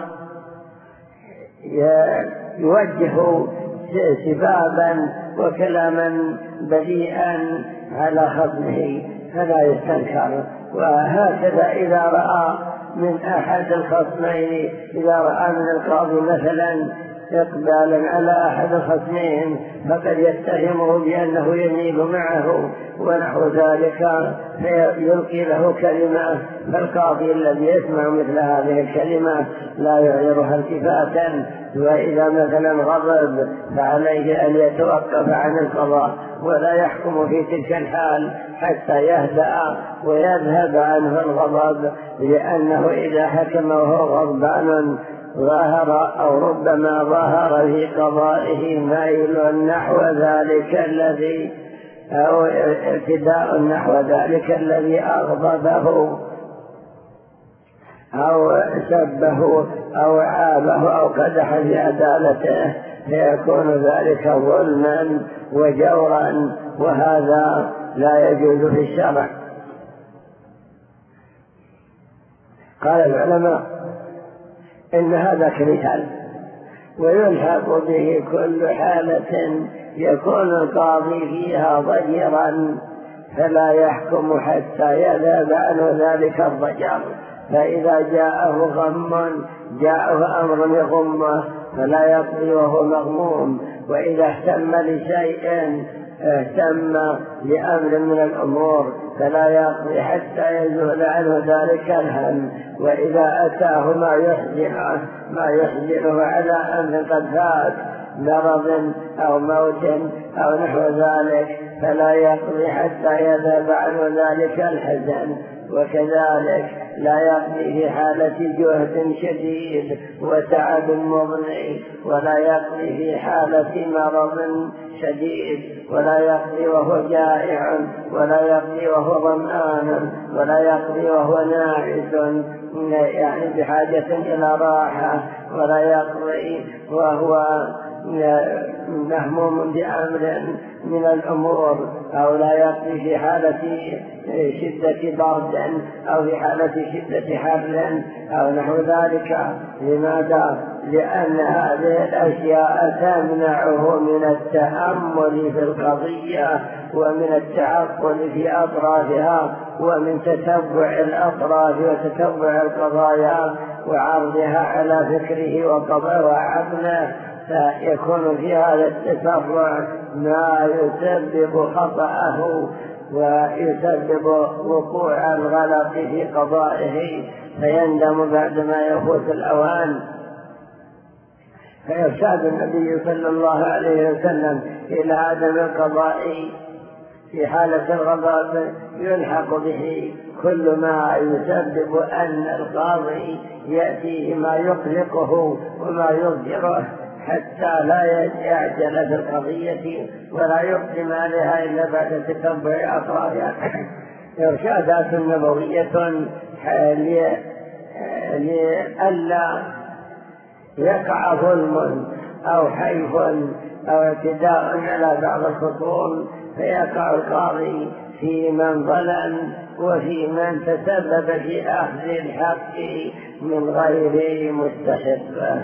يوجه سبابا وكلاما بذيئا على خصمه فلا يستنكر. وهكذا إذا رأى من أحد الخصمين، إذا رأى من القاضي مثلا إقبالا على أحد الخصمين فقد يتهمه بأنه يميل معه ونحو ذلك، فيلقي له كلمة، فالقاضي الذي يسمع مثل هذه الكلمة لا يعيرها التفاتا، وإذا مثلا غضب فعليه أن يتوقف عن القضاء ولا يحكم في تلك الحال حتى يهدأ ويذهب عنه الغضب، لأنه إذا حكم وهو غضبان ظاهر أو ربما ظهر في قضائه ميل نحو ذلك الذي أو ارتداء نحو ذلك الذي أغضبه أو سبه أو عابه أو قدح في عدالته، فيكون ذلك ظلما وجورا، وهذا لا يجوز في الشرع. قال العلماء إن هذا كمثال، ويلحق به كل حالة يكون القاضي فيها ضجرا فلا يحكم حتى يذهب عنه ذلك الضجر، فإذا جاءه غم جاءه أمر يغمه فلا يقضي وهو مغموم، وإذا اهتم لشيء اهتم بأمر من الأمور فلا يقضي حتى يزول عنه ذلك الهم، وإذا أتاه ما يحزنه ما يحزنه على أمر قد فات مرض أو موت أو نحو ذلك فلا يقضي حتى يذهب عنه ذلك الحزن. وكذلك لا يقضي في حالة جهد شديد وتعب مضني، ولا يقضي في حالة مرض شديد، ولا يقضي وهو جائع، ولا يقضي وهو ظمآن، ولا يقضي وهو ناعس يعني بحاجة إلى راحة، ولا يقضي وهو مهموم بأمر من الأمور، أو لا يقضي في حالة شدة برد أو في حالة شدة حر أو نحو ذلك. لماذا؟ لأن هذه الأشياء تمنعه من التأمل في القضية ومن التعقل في أطرافها ومن تتبع الأطراف وتتبع القضايا وعرضها على فكره وطبعه وعقله، فيكون في هذا التسرع ما يسبب خطأه ويسبب وقوع الغلط في قضائه، فيندم بعدما يفوت الأوان. فيرشد النبي صلى الله عليه وسلم إلى عدم القضاء في حالة الغضب، يلحق به كل ما يسبب أن القاضي يأتيه ما يقلقه وما يضجره حتى لا يعجل في القضية ولا يقدم عليها إلا بعد تتبع أطرافها. إرشادات نبوية لئلا يقع ظلم أو حيف أو اعتداء على بعض الخصوم فيقع القاضي في من ظلم وفي من تسبب في أخذ الحق من غير مستحق.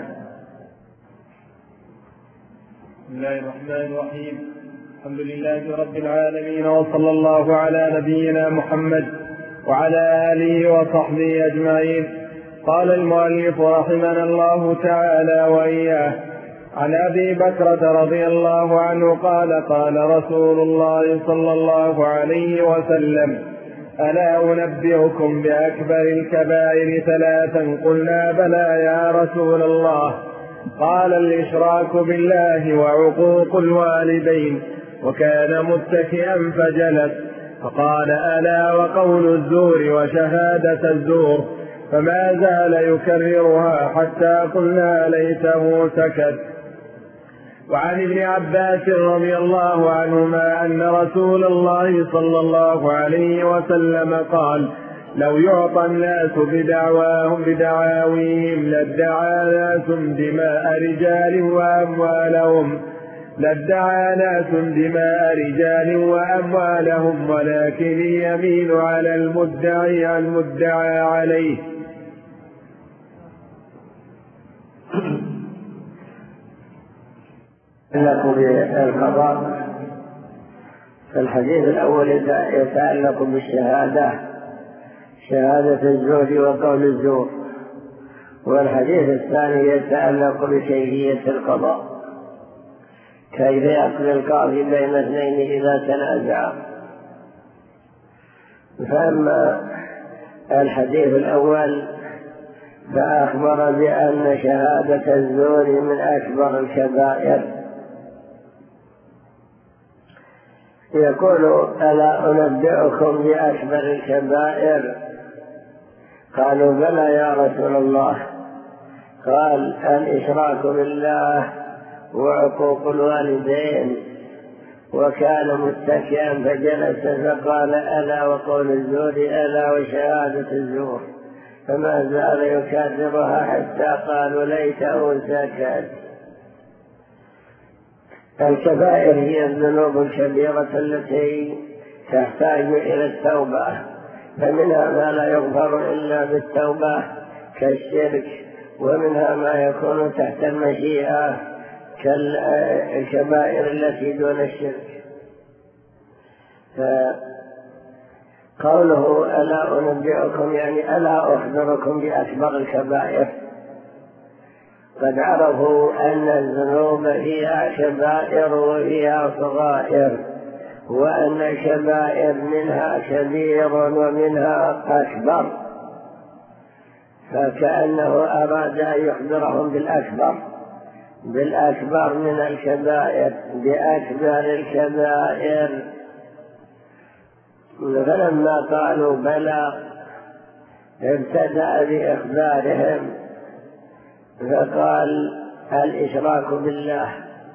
بسم الله الرحمن الرحيم. الحمد لله رب العالمين، وصلى الله على نبينا محمد وعلى آله وصحبه أجمعين. قال المؤلف رحمنا الله تعالى وإياه: عن أبي بكرة رضي الله عنه قال: قال رسول الله صلى الله عليه وسلم: ألا أنبئكم بأكبر الكبائر ثلاثا؟ قلنا: بلى يا رسول الله. قال: الإشراك بالله وعقوق الوالدين. وكان متكئا فجلس، فقال: ألا وقول الزور وشهادة الزور. فما زال يكررها حتى قلنا ليته سكت. وعن ابن عباس رضي الله عنهما أن رسول الله صلى الله عليه وسلم قال: لو يعطى الناس بدعواهم بدعاويهم لادعى ناس دماء رجال وأموالهم لادعى ناس دماء رجال وأموالهم ولكن اليمين على المدعي على المدعى عليه. يتعلق بالقضاء. الحديث الأول يتعلق بالشهادة، شهادة الزور وقول الزور، والحديث الثاني يتعلق بكيفية القضاء، كيف يقضي القاضي بين اثنين إذا تنازعا. فأما الحديث الأول فأخبر بأن شهادة الزور من أكبر الكبائر. يقول: ألا أنبئكم بأكبر الكبائر؟ قالوا: بلى يا رسول الله. قال: الإشراك بالله وعقوق الوالدين. وكان متكئا فجلس فقال: ألا وقول الزور، ألا وشهادة الزور. فما زال يكررها حتى قالوا ليته سكت. الكبائر هي الذنوب الكبيرة التي تحتاج إلى التوبة، فمنها ما لا يغفر إلا بالتوبة كالشرك، ومنها ما يكون تحت المشيئة كالكبائر التي دون الشرك. فقوله ألا أنبئكم يعني ألا أخبركم بأكبر الكبائر. قد عرفوا أن الذنوب فيها كبائر وفيها صغائر، وأن الكبائر منها كبير ومنها أكبر، فكأنه أراد أن يخبرهم بالأكبر بالأكبر من الكبائر، بأكبر الكبائر. فلما قالوا بلى ابتدأ بإخبارهم فقال الإشراك بالله.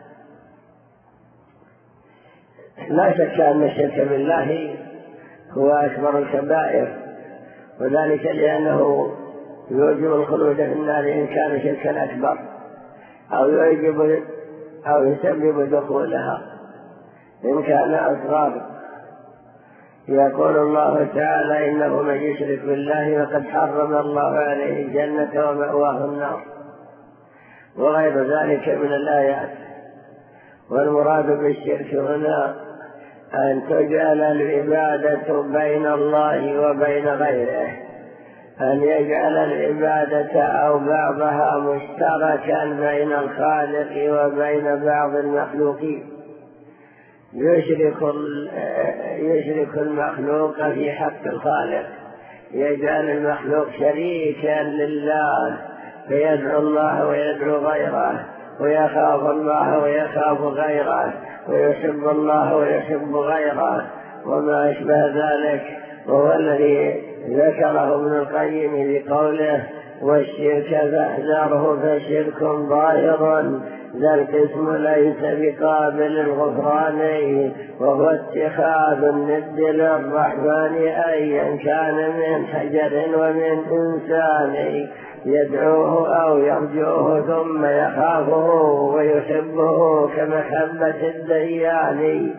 لا شك أن الشرك بالله هو أكبر الكبائر، وذلك لأنه يوجب الخلود في النار إن كان شركا أكبر، أو يوجب أو يسبب دخولها إن كان أصغر. يقول الله تعالى إنه من يشرك بالله فقد حرم الله عليه الجنة ومأواه النار، وغير ذلك من الآيات. والمراد بالشرك هنا أن تجعل العبادة بين الله وبين غيره، أن يجعل العبادة أو بعضها مشتركا بين الخالق وبين بعض المخلوقين. يشرك يشرك المخلوق في حق الخالق، يجعل المخلوق شريكا لله، فيدعو الله ويدعو غيره، ويخاف الله ويخاف غيره، ويحب الله ويحب غيره، وما أشبه ذلك. وهو الذي ذكره ابن القيم بقوله والشرك فاحذره فشرك ظاهر ذا القسم ليس بقابل الغفران، وهو اتخاذ الند للرحمن أيا كان من حجر ومن إنسان، يدعوه أو يرجوه ثم يخافه ويحبه كمحبة الديان.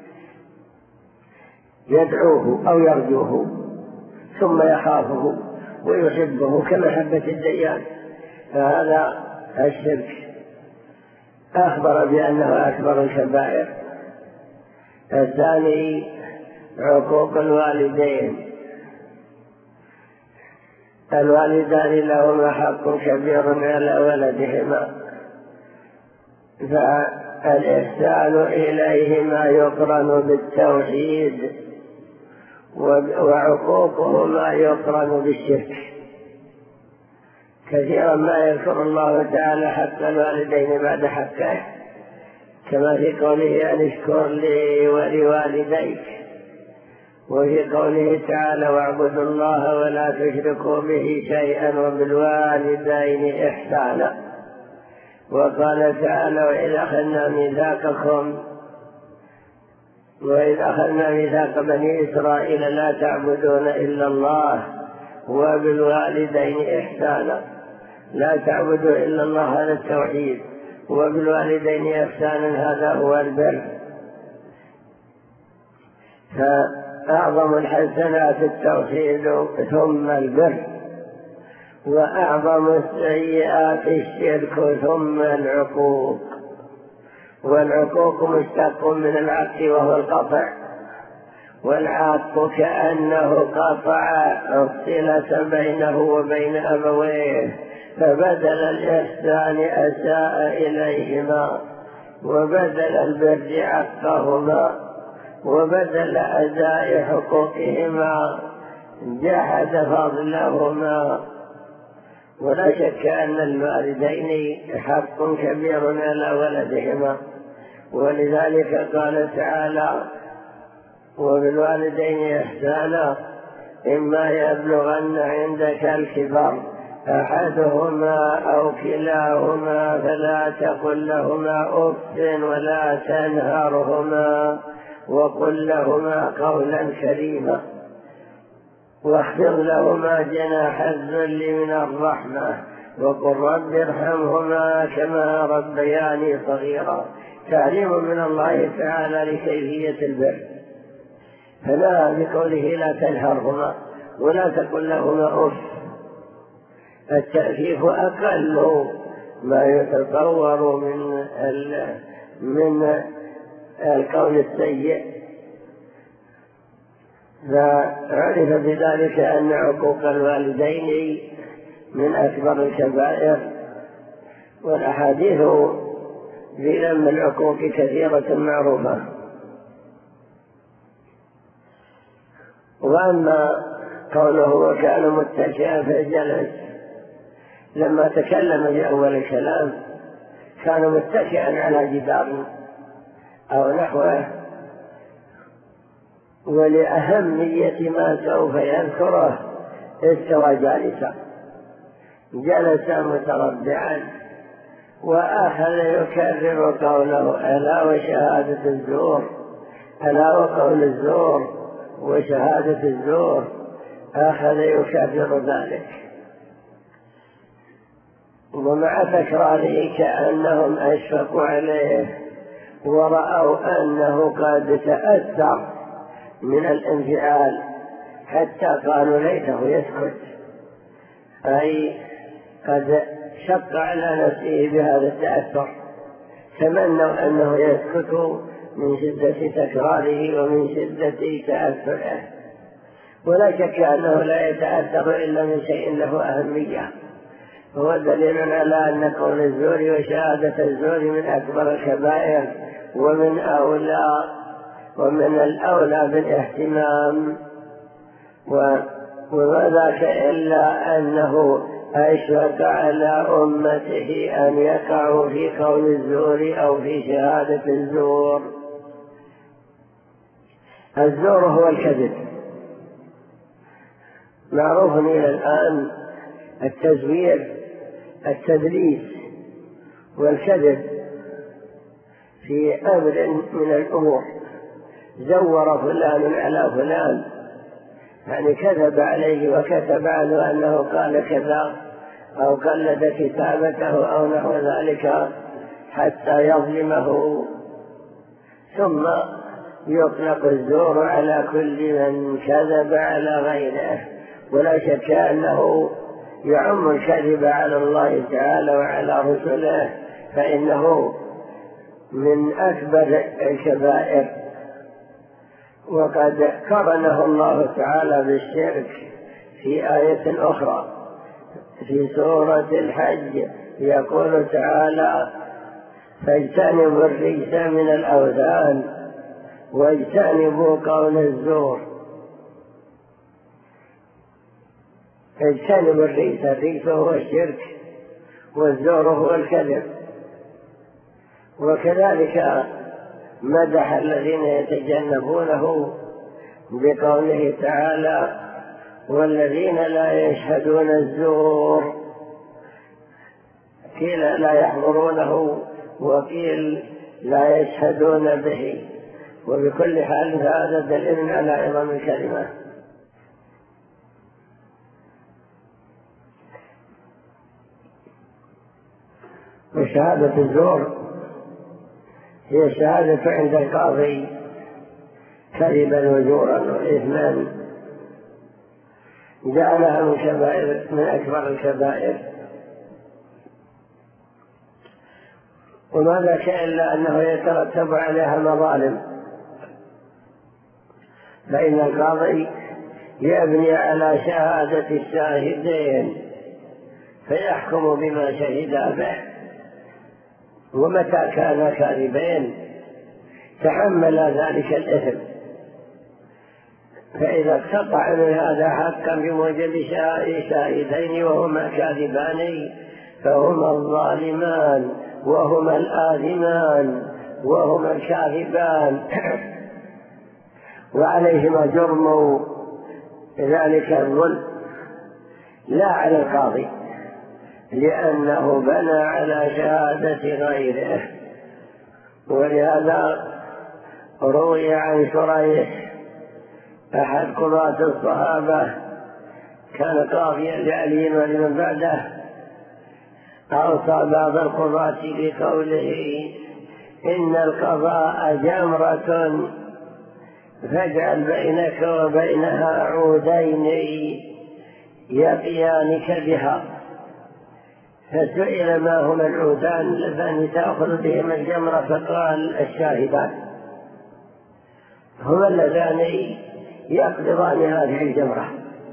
يدعوه أو يرجوه ثم يخافه ويحبه كمحبة الديان، فهذا الشرك أخبر بأنه أكبر الكبائر. الثاني عقوق الوالدين. الوالدان لهما حق كبير على ولدهما، فالإحسان إليهما يقرن بالتوحيد، وعقوقهما يقرن بالشرك. كثيرا ما يذكر الله تعالى حق الوالدين بعد حقه، كما في قوله أن اشكر لي ولوالديك، وفي قوله تعالى واعبدوا الله ولا تشركوا به شيئا وبالوالدين إحسانا. وقال تعالى وإذ أخذنا ميثاقكم وإذ أخذنا ميثاق بني إسرائيل لا تعبدون إلا الله وبالوالدين إحسانا. لا تعبدوا إلا الله هذا التوحيد، وبالوالدين إحسانا هذا هو البر. فأعظم الحسنات التوحيد ثم البر، وأعظم السيئات الشرك ثم العقوق. والعقوق مشتق من العق وهو القطع، والعاق كأنه قطع الصلة بينه وبين أبويه، فبدل الإحسان أساء إليهما، وبدل البر عقهما، وبدل أداء حقوقهما جحد فضلهما. ولا شك أن الوالدين حق كبير على ولدهما، ولذلك قال تعالى وبالوالدين إحسانا إما يبلغن عندك الكبر أحدهما أو كلاهما فلا تقل لهما أف ولا تنهرهما وقل لهما قولا كريما، واخفض لهما جناح الذل من الرحمة وقل رب ارحمهما كما ربياني صغيرا. تعليم من الله تعالى لكيفية البر، فلا بقوله لا تنهرهما ولا تقل لهما أف. التأفيف أقل ما يتصور من من القول السيء، فعرف بذلك أن عقوق الوالدين من أكبر الكبائر. والأحاديث في ذم العقوق كثيرة معروفة، وأما قوله وكان متكئا فجلس، لما تكلم في أول الكلام كان متكئا على جدار أو نحوه، ولأهمية ما سوف يذكره استوى جالسا، جلس متربعا، وأخذ يكرر قوله ألا وشهادة الزور، ألا وقول الزور وشهادة الزور، أخذ يكرر ذلك، ومع تكراره كأنهم أشفقوا عليه ورأوا أنه قد تأثر من الانفعال حتى قالوا ليته يسكت، أي قد شق على نفسه بهذا التأثر، تمنوا أنه يسكت من شدة تكراره ومن شدة تأثره، ولا شك أنه لا يتأثر إلا من شيء له أهمية، هو دليل على أن قول الزور وشهادة الزور من أكبر الكبائر ومن أولى ومن الأولى بالاهتمام، وذاك إلا أنه أشفق على أمته أن يقعوا في قول الزور أو في شهادة الزور. الزور هو الكذب، معروف إلى الآن التزوير التدليس والكذب في أمر من الأمور، زور فلان على فلان، يعني كذب عليه وكتب عنه أنه قال كذا أو قلد كتابته أو نحو ذلك حتى يظلمه، ثم يطلق الزور على كل من كذب على غيره، ولا شك أنه يعم الكذب على الله تعالى وعلى رسله، فإنه من أكبر الكبائر، وقد قرنه الله تعالى بالشرك في آية أخرى في سورة الحج، يقول تعالى فاجتنبوا الرجس من الأوثان واجتنبوا قول الزور. اجتنبوا الرجس، الرجس هو الشرك والزور هو الكذب، وكذلك مدح الذين يتجنبونه بقوله تعالى والذين لا يشهدون الزور، قيل لا يحضرونه وقيل لا يشهدون به، وبكل حال هذا دليل على عظم الكلمة. وشهادة الزور هي الشهادة عند القاضي كذبا وزورا وإثما، جعلها من كبائر من أكبر الكبائر، وما ذاك إلا أنه يترتب عليها مظالم، فإن القاضي يبني على شهادة الشاهدين فيحكم بما شهدا به، ومتى كان كاذبين تحمل ذلك الإثم، فإذا اقتطع من هذا حقا بموجب شاهدين وهما كاذبان فهما الظالمان وهما الآثمان وهما الكاذبان، وعليهما جرم ذلك الظلم لا على القاضي، لأنه بنى على شهادة غيره. ولهذا روي عن شريح أحد قضاة الصحابة كان قاضيا لعلي ولمن بعده، أوصى بعض القضاة بقوله إن القضاء جمرة فاجعل بينك وبينها عودين يقيانك بها. فسئل ما هما العودان اللذان تأخذ بهما الجمرة، فقال الشاهدان هما اللذان يقبضان هذه الجمرة.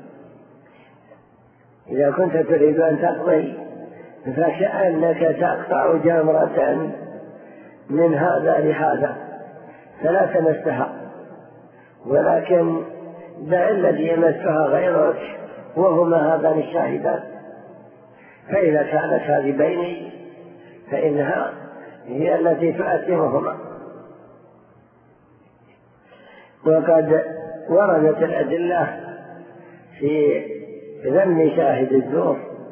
إذا كنت تريد أن تقضي فكأنك تقطع جمرة من هذا لهذا فلا تمسها، ولكن دع الذي يمسها غيرك وهما هذان الشاهدان، فإذا كانت كاذبين فإنها هي التي تؤثرهما. وقد وردت الأدلة في ذم شاهد الزور،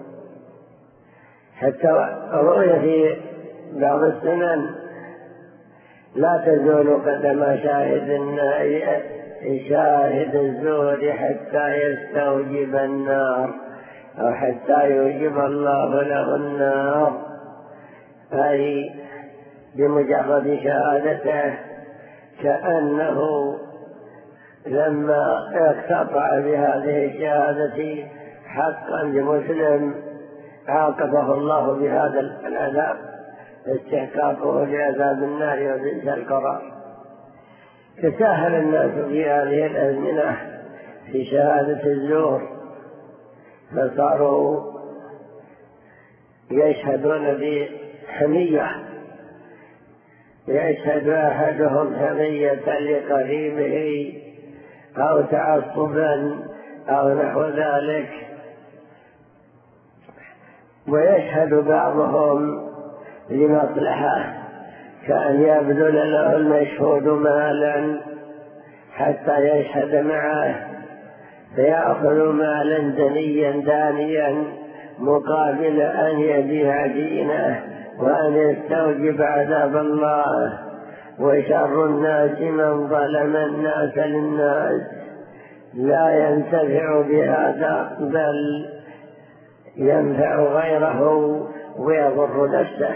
حتى روي في بعض السنن: لا تزول قدم شاهد شاهد الزور حتى يستوجب النار، أو حتى يوجب الله له النار، أي بمجرد شهادته كأنه لما اقتطع بهذه الشهادة حقا لمسلم عاقبه الله بهذا العذاب، استحقاقه لعذاب النار وبئس القرار. تساهل الناس في هذه الأزمنة في شهادة الزور، فصاروا يشهدون بحمية، يشهد أحدهم حمية لقريبه أو تعصبا أو نحو ذلك، ويشهد بعضهم لمصلحة، كأن يبذل له المشهود مالا حتى يشهد معه، فيأخذ مالا دنيا دانيا مقابل أن يبيع دينه وأن يستوجب عذاب الله. وشر الناس من ظلم الناس للناس، لا ينتفع بهذا بل ينفع غيره ويضر نفسه.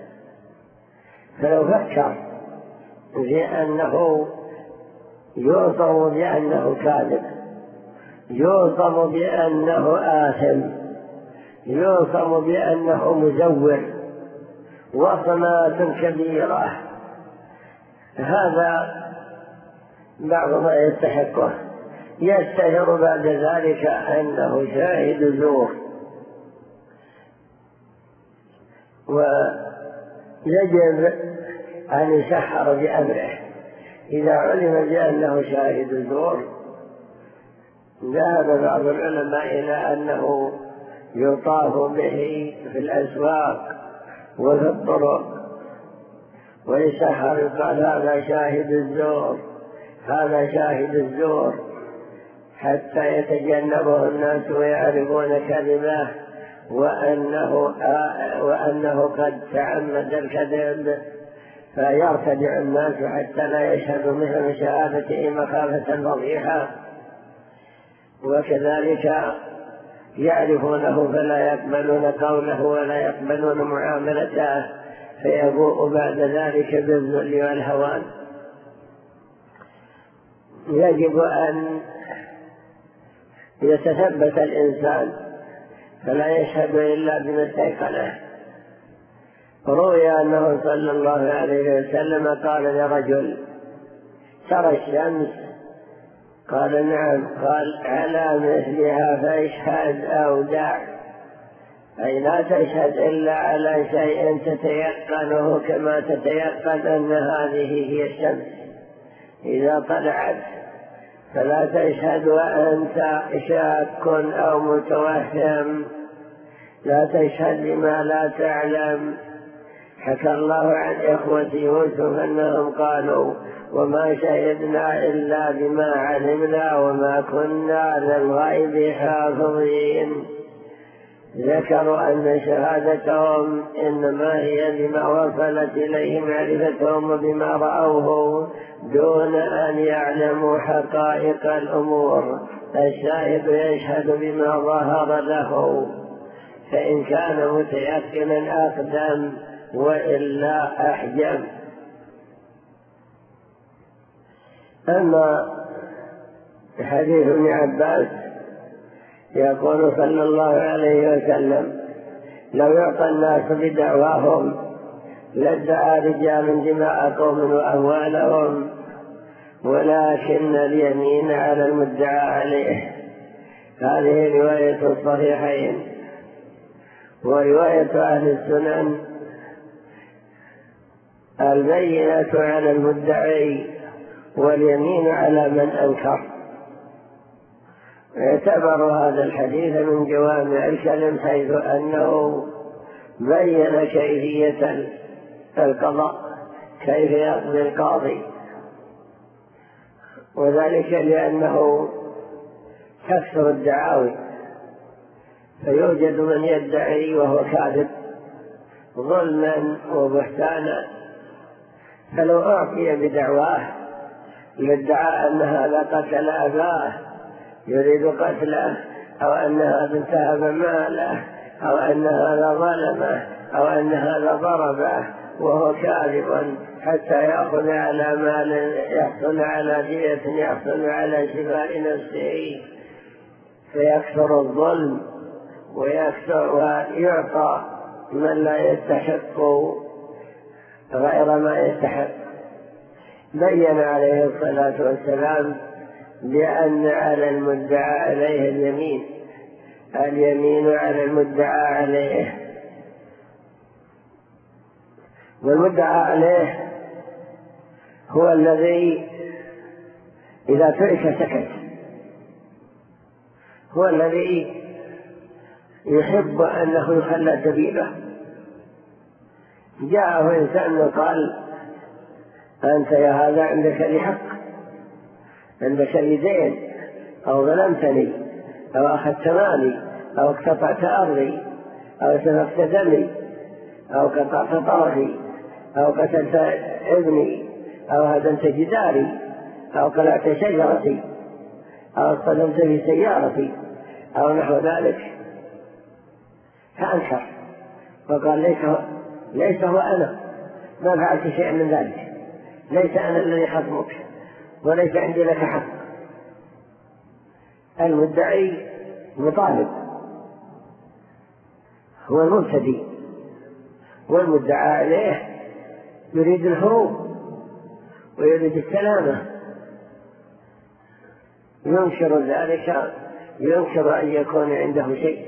فلو فكر في أنه يوصم بأنه كاذب، يوصم بأنه آثم، يوصم بأنه مزور، وصمات كبيرة، هذا بعض ما يستحقه. يستهر بعد ذلك أنه شاهد زور، ويجب أن يسحر بأمره. إذا علم بأنه شاهد زور ذهب بعض العلماء إلى أنه يطاف به في الأسواق وفي الطرق ويسحر، يقال هذا شاهد الزور، هذا شاهد الزور، حتى يتجنبه الناس ويعرفون كذبه وأنه, وأنه قد تعمد الكذب، فيرتدع الناس حتى لا يشهدوا مثل شهادته مخافة فضيحة. وكذلك يعرفونه فلا يقبلون قوله ولا يقبلون معاملته، فيبوء بعد ذلك بالذل والهوان. يجب أن يتثبت الإنسان فلا يشهد إلا بما استيقنه. روي أنه صلى الله عليه وسلم قال لرجل: ترى الشمس؟ قال: نعم. قال: على مثلها فاشهد أو دع، أي لا تشهد إلا على شيء تتيقنه كما تتيقن أن هذه هي الشمس إذا طلعت، فلا تشهد وأنت شاك أو متوهم، لا تشهد بما لا تعلم. حكى الله عن إخوة يوسف أنهم قالوا: وما شهدنا إلا بما علمنا وما كنا للغيب حافظين. ذكروا أن شهادتهم إنما هي بما وصلت إليه معرفتهم وبما رأوه دون أن يعلموا حقائق الأمور. الشاهد يشهد بما ظهر له، فإن كان متيقنا أقدم وإلا أحجم. أما حديث ابن عباس يقول صلى الله عليه وسلم: لو يعطى الناس بدعواهم لادعى رجال دماء قوم وأموالهم، ولكن اليمين على المدعى عليه. هذه رواية الصحيحين. ورواية أهل السنن: البينة على المدعي واليمين على من أنكر. يعتبر هذا الحديث من جوامع الكلم، حيث أنه بين كيفية القضاء، كيف يقضي القاضي، وذلك لأنه تكثر الدعاوي، فيوجد من يدعي وهو كاذب ظلما وبهتانا، فلو أعطي بدعواه للدعاء أن هذا قتل أباه يريد قتله، أو أن هذا انتهب ماله، أو أن هذا ظلمه، أو أن هذا ضربه، وهو كاذب حتى يأخذ على مال، يحصل على دية، يحصل على شفاء نفسه، فيكثر الظلم ويكثر ويعطى من لا يستحق غير ما يستحق. بين عليه الصلاة والسلام بأن على المدعى عليه اليمين، اليمين على المدعى عليه، والمدعى عليه هو الذي إذا ترك سكت، هو الذي يحب أنه يخلى سبيله. جاءه إنسان وقال: أنت يا هذا عندك لي حق، عندك لي دين، أو ظلمتني، أو أخذت مالي، أو اقتطعت أرضي، أو سفكت دمي، أو قطعت طرفي، أو قتلت ابني، أو هدمت جداري، أو قلعت شجرتي، أو اصطدمت في سيارتي، أو نحو ذلك. فأنكر وقال: ليس هو, ليس هو أنا، ما فعلت شيئا من ذلك، ليس أنا الذي خصمك، وليس عندي لك حق. المدعي مطالب، هو المبتدي، والمدعى عليه يريد الهروب ويريد السلامة، ينكر ذلك، ينكر أن يكون عنده شيء،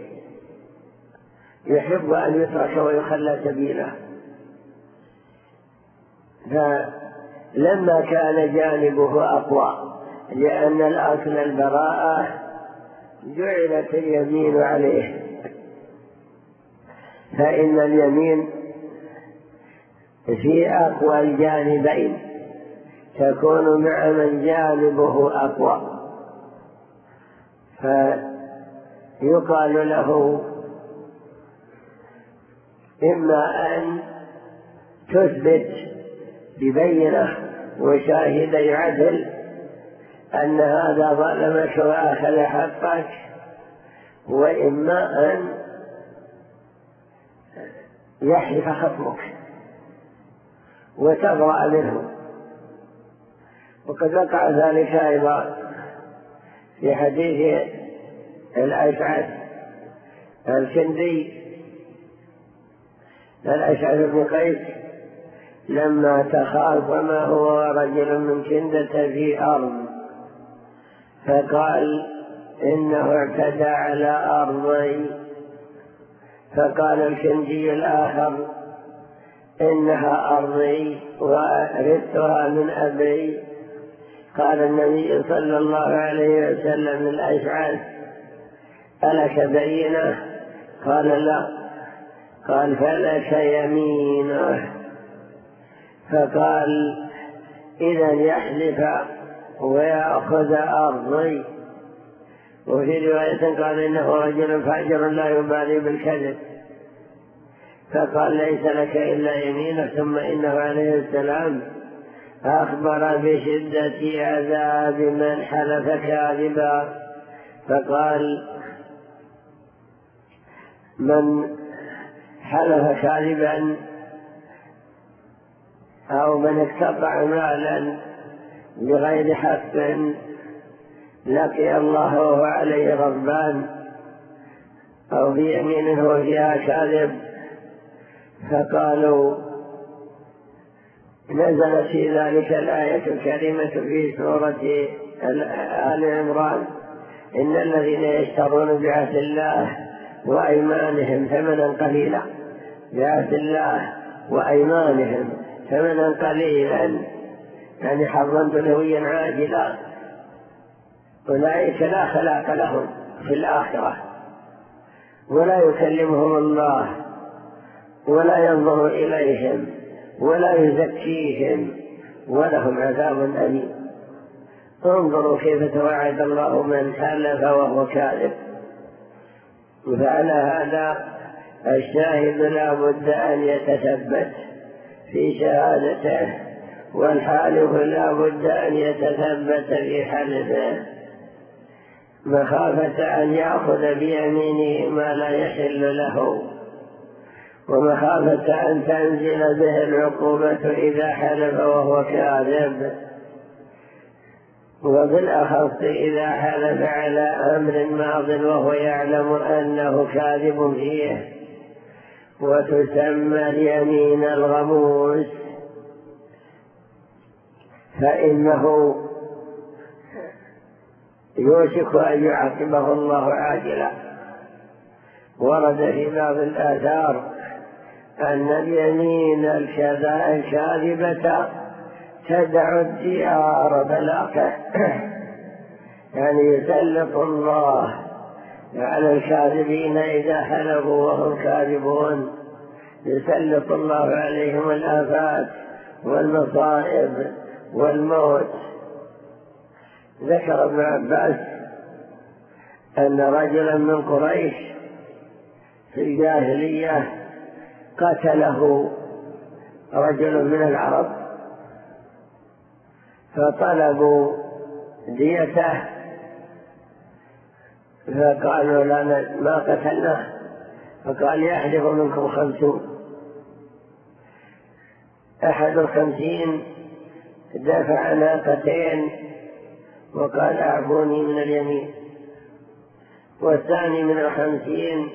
يحب أن يترك ويخلى سبيله. فلما كان جانبه أقوى، لأن الأصل البراءة، جعلت اليمين عليه، فإن اليمين في أقوى الجانبين تكون مع من جانبه أقوى، فيقال له: إما أن تثبت ببينة وشاهدي عدل أن هذا ظلمك وأخذ حقك، وإما أن يحلف خصمك وتبرأ منه. وقد وقع ذلك أيضا في حديث الأشعث الكندي، الأشعث بن قيس، لما تخاصم هو ورجل من كندة في أرض، فقال: إنه اعتدى على أرضي، فقال الكندي الآخر: إنها أرضي وأرثتها من أبي. قال النبي صلى الله عليه وسلم للأشعث: ألك بينة؟ قال: لا. قال: فلك يمينه. فقال: إذا يحلف ويأخذ أرضي. وفي رواية قال: إنه رجل فاجر لا يبالي بالكذب. فقال: ليس لك إلا يمينه. ثم إنه عليه السلام أخبر بشدة عذاب من حلف كاذبا، فقال: من حلف كاذبا أو من اقتطع مالا بغير حق لقي الله وهو عليه غضبان، أو بيمين هو فيها كاذب. فقالوا: نزلت في ذلك الآية الكريمة في سورة آل عمران: إن الذين يشترون بعهد الله وأيمانهم ثمنا قليلا، بعهد الله وأيمانهم ثمنا قليلا، يعني حظا دنيويا عاجلا، أولئك لا خلاق لهم في الآخرة، ولا يكلمهم الله ولا ينظر إليهم ولا يزكيهم ولهم عذاب أليم. انظروا كيف توعد الله من حلف وهو كاذب. فعلى هذا الشاهد لا بد أن يتثبت في شهادته، والحالف لا بد أن يتثبت في حلفه، مخافة أن يأخذ بيمينه ما لا يحل له، ومخافة أن تنزل به العقوبة إذا حلف وهو كاذب، وبالأخص إذا حلف على أمر ماض وهو يعلم أنه كاذب فيه، وتسمى اليمين الغموس، فإنه يوشك أن يعاقبه الله عاجلا. ورد في بعض الآثار أن اليمين الكاذبة تدع الديار بلاقه، يعني يسلط الله على الكاذبين إذا حلفوا وهم كاذبون، يسلط الله عليهم الآفات والمصائب والموت. ذكر ابن عباس أن رجلا من قريش في الجاهلية قتله رجل من العرب، فطلبوا ديته، فقالوا لنا ما قتلناه، فقال يحلف منكم خمسون. أحد الخمسين دفع ناقتين وقال أعفوني من اليمين، والثاني من الخمسين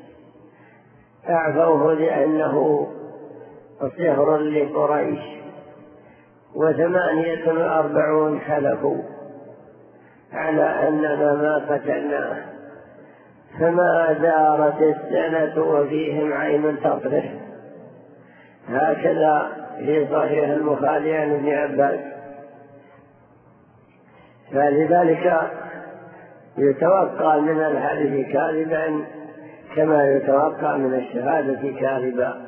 أعفوه لأنه صهر لقريش، وثمانية وأربعون حلفوا على أننا ما قتلناه، فما دارت السنة وفيهم عين تطرف. هكذا في صحيح البخاري عن ابن عباس. فلذلك يتوقع من الحلف كاذبا كما يتوقع من الشهادة كاذبا.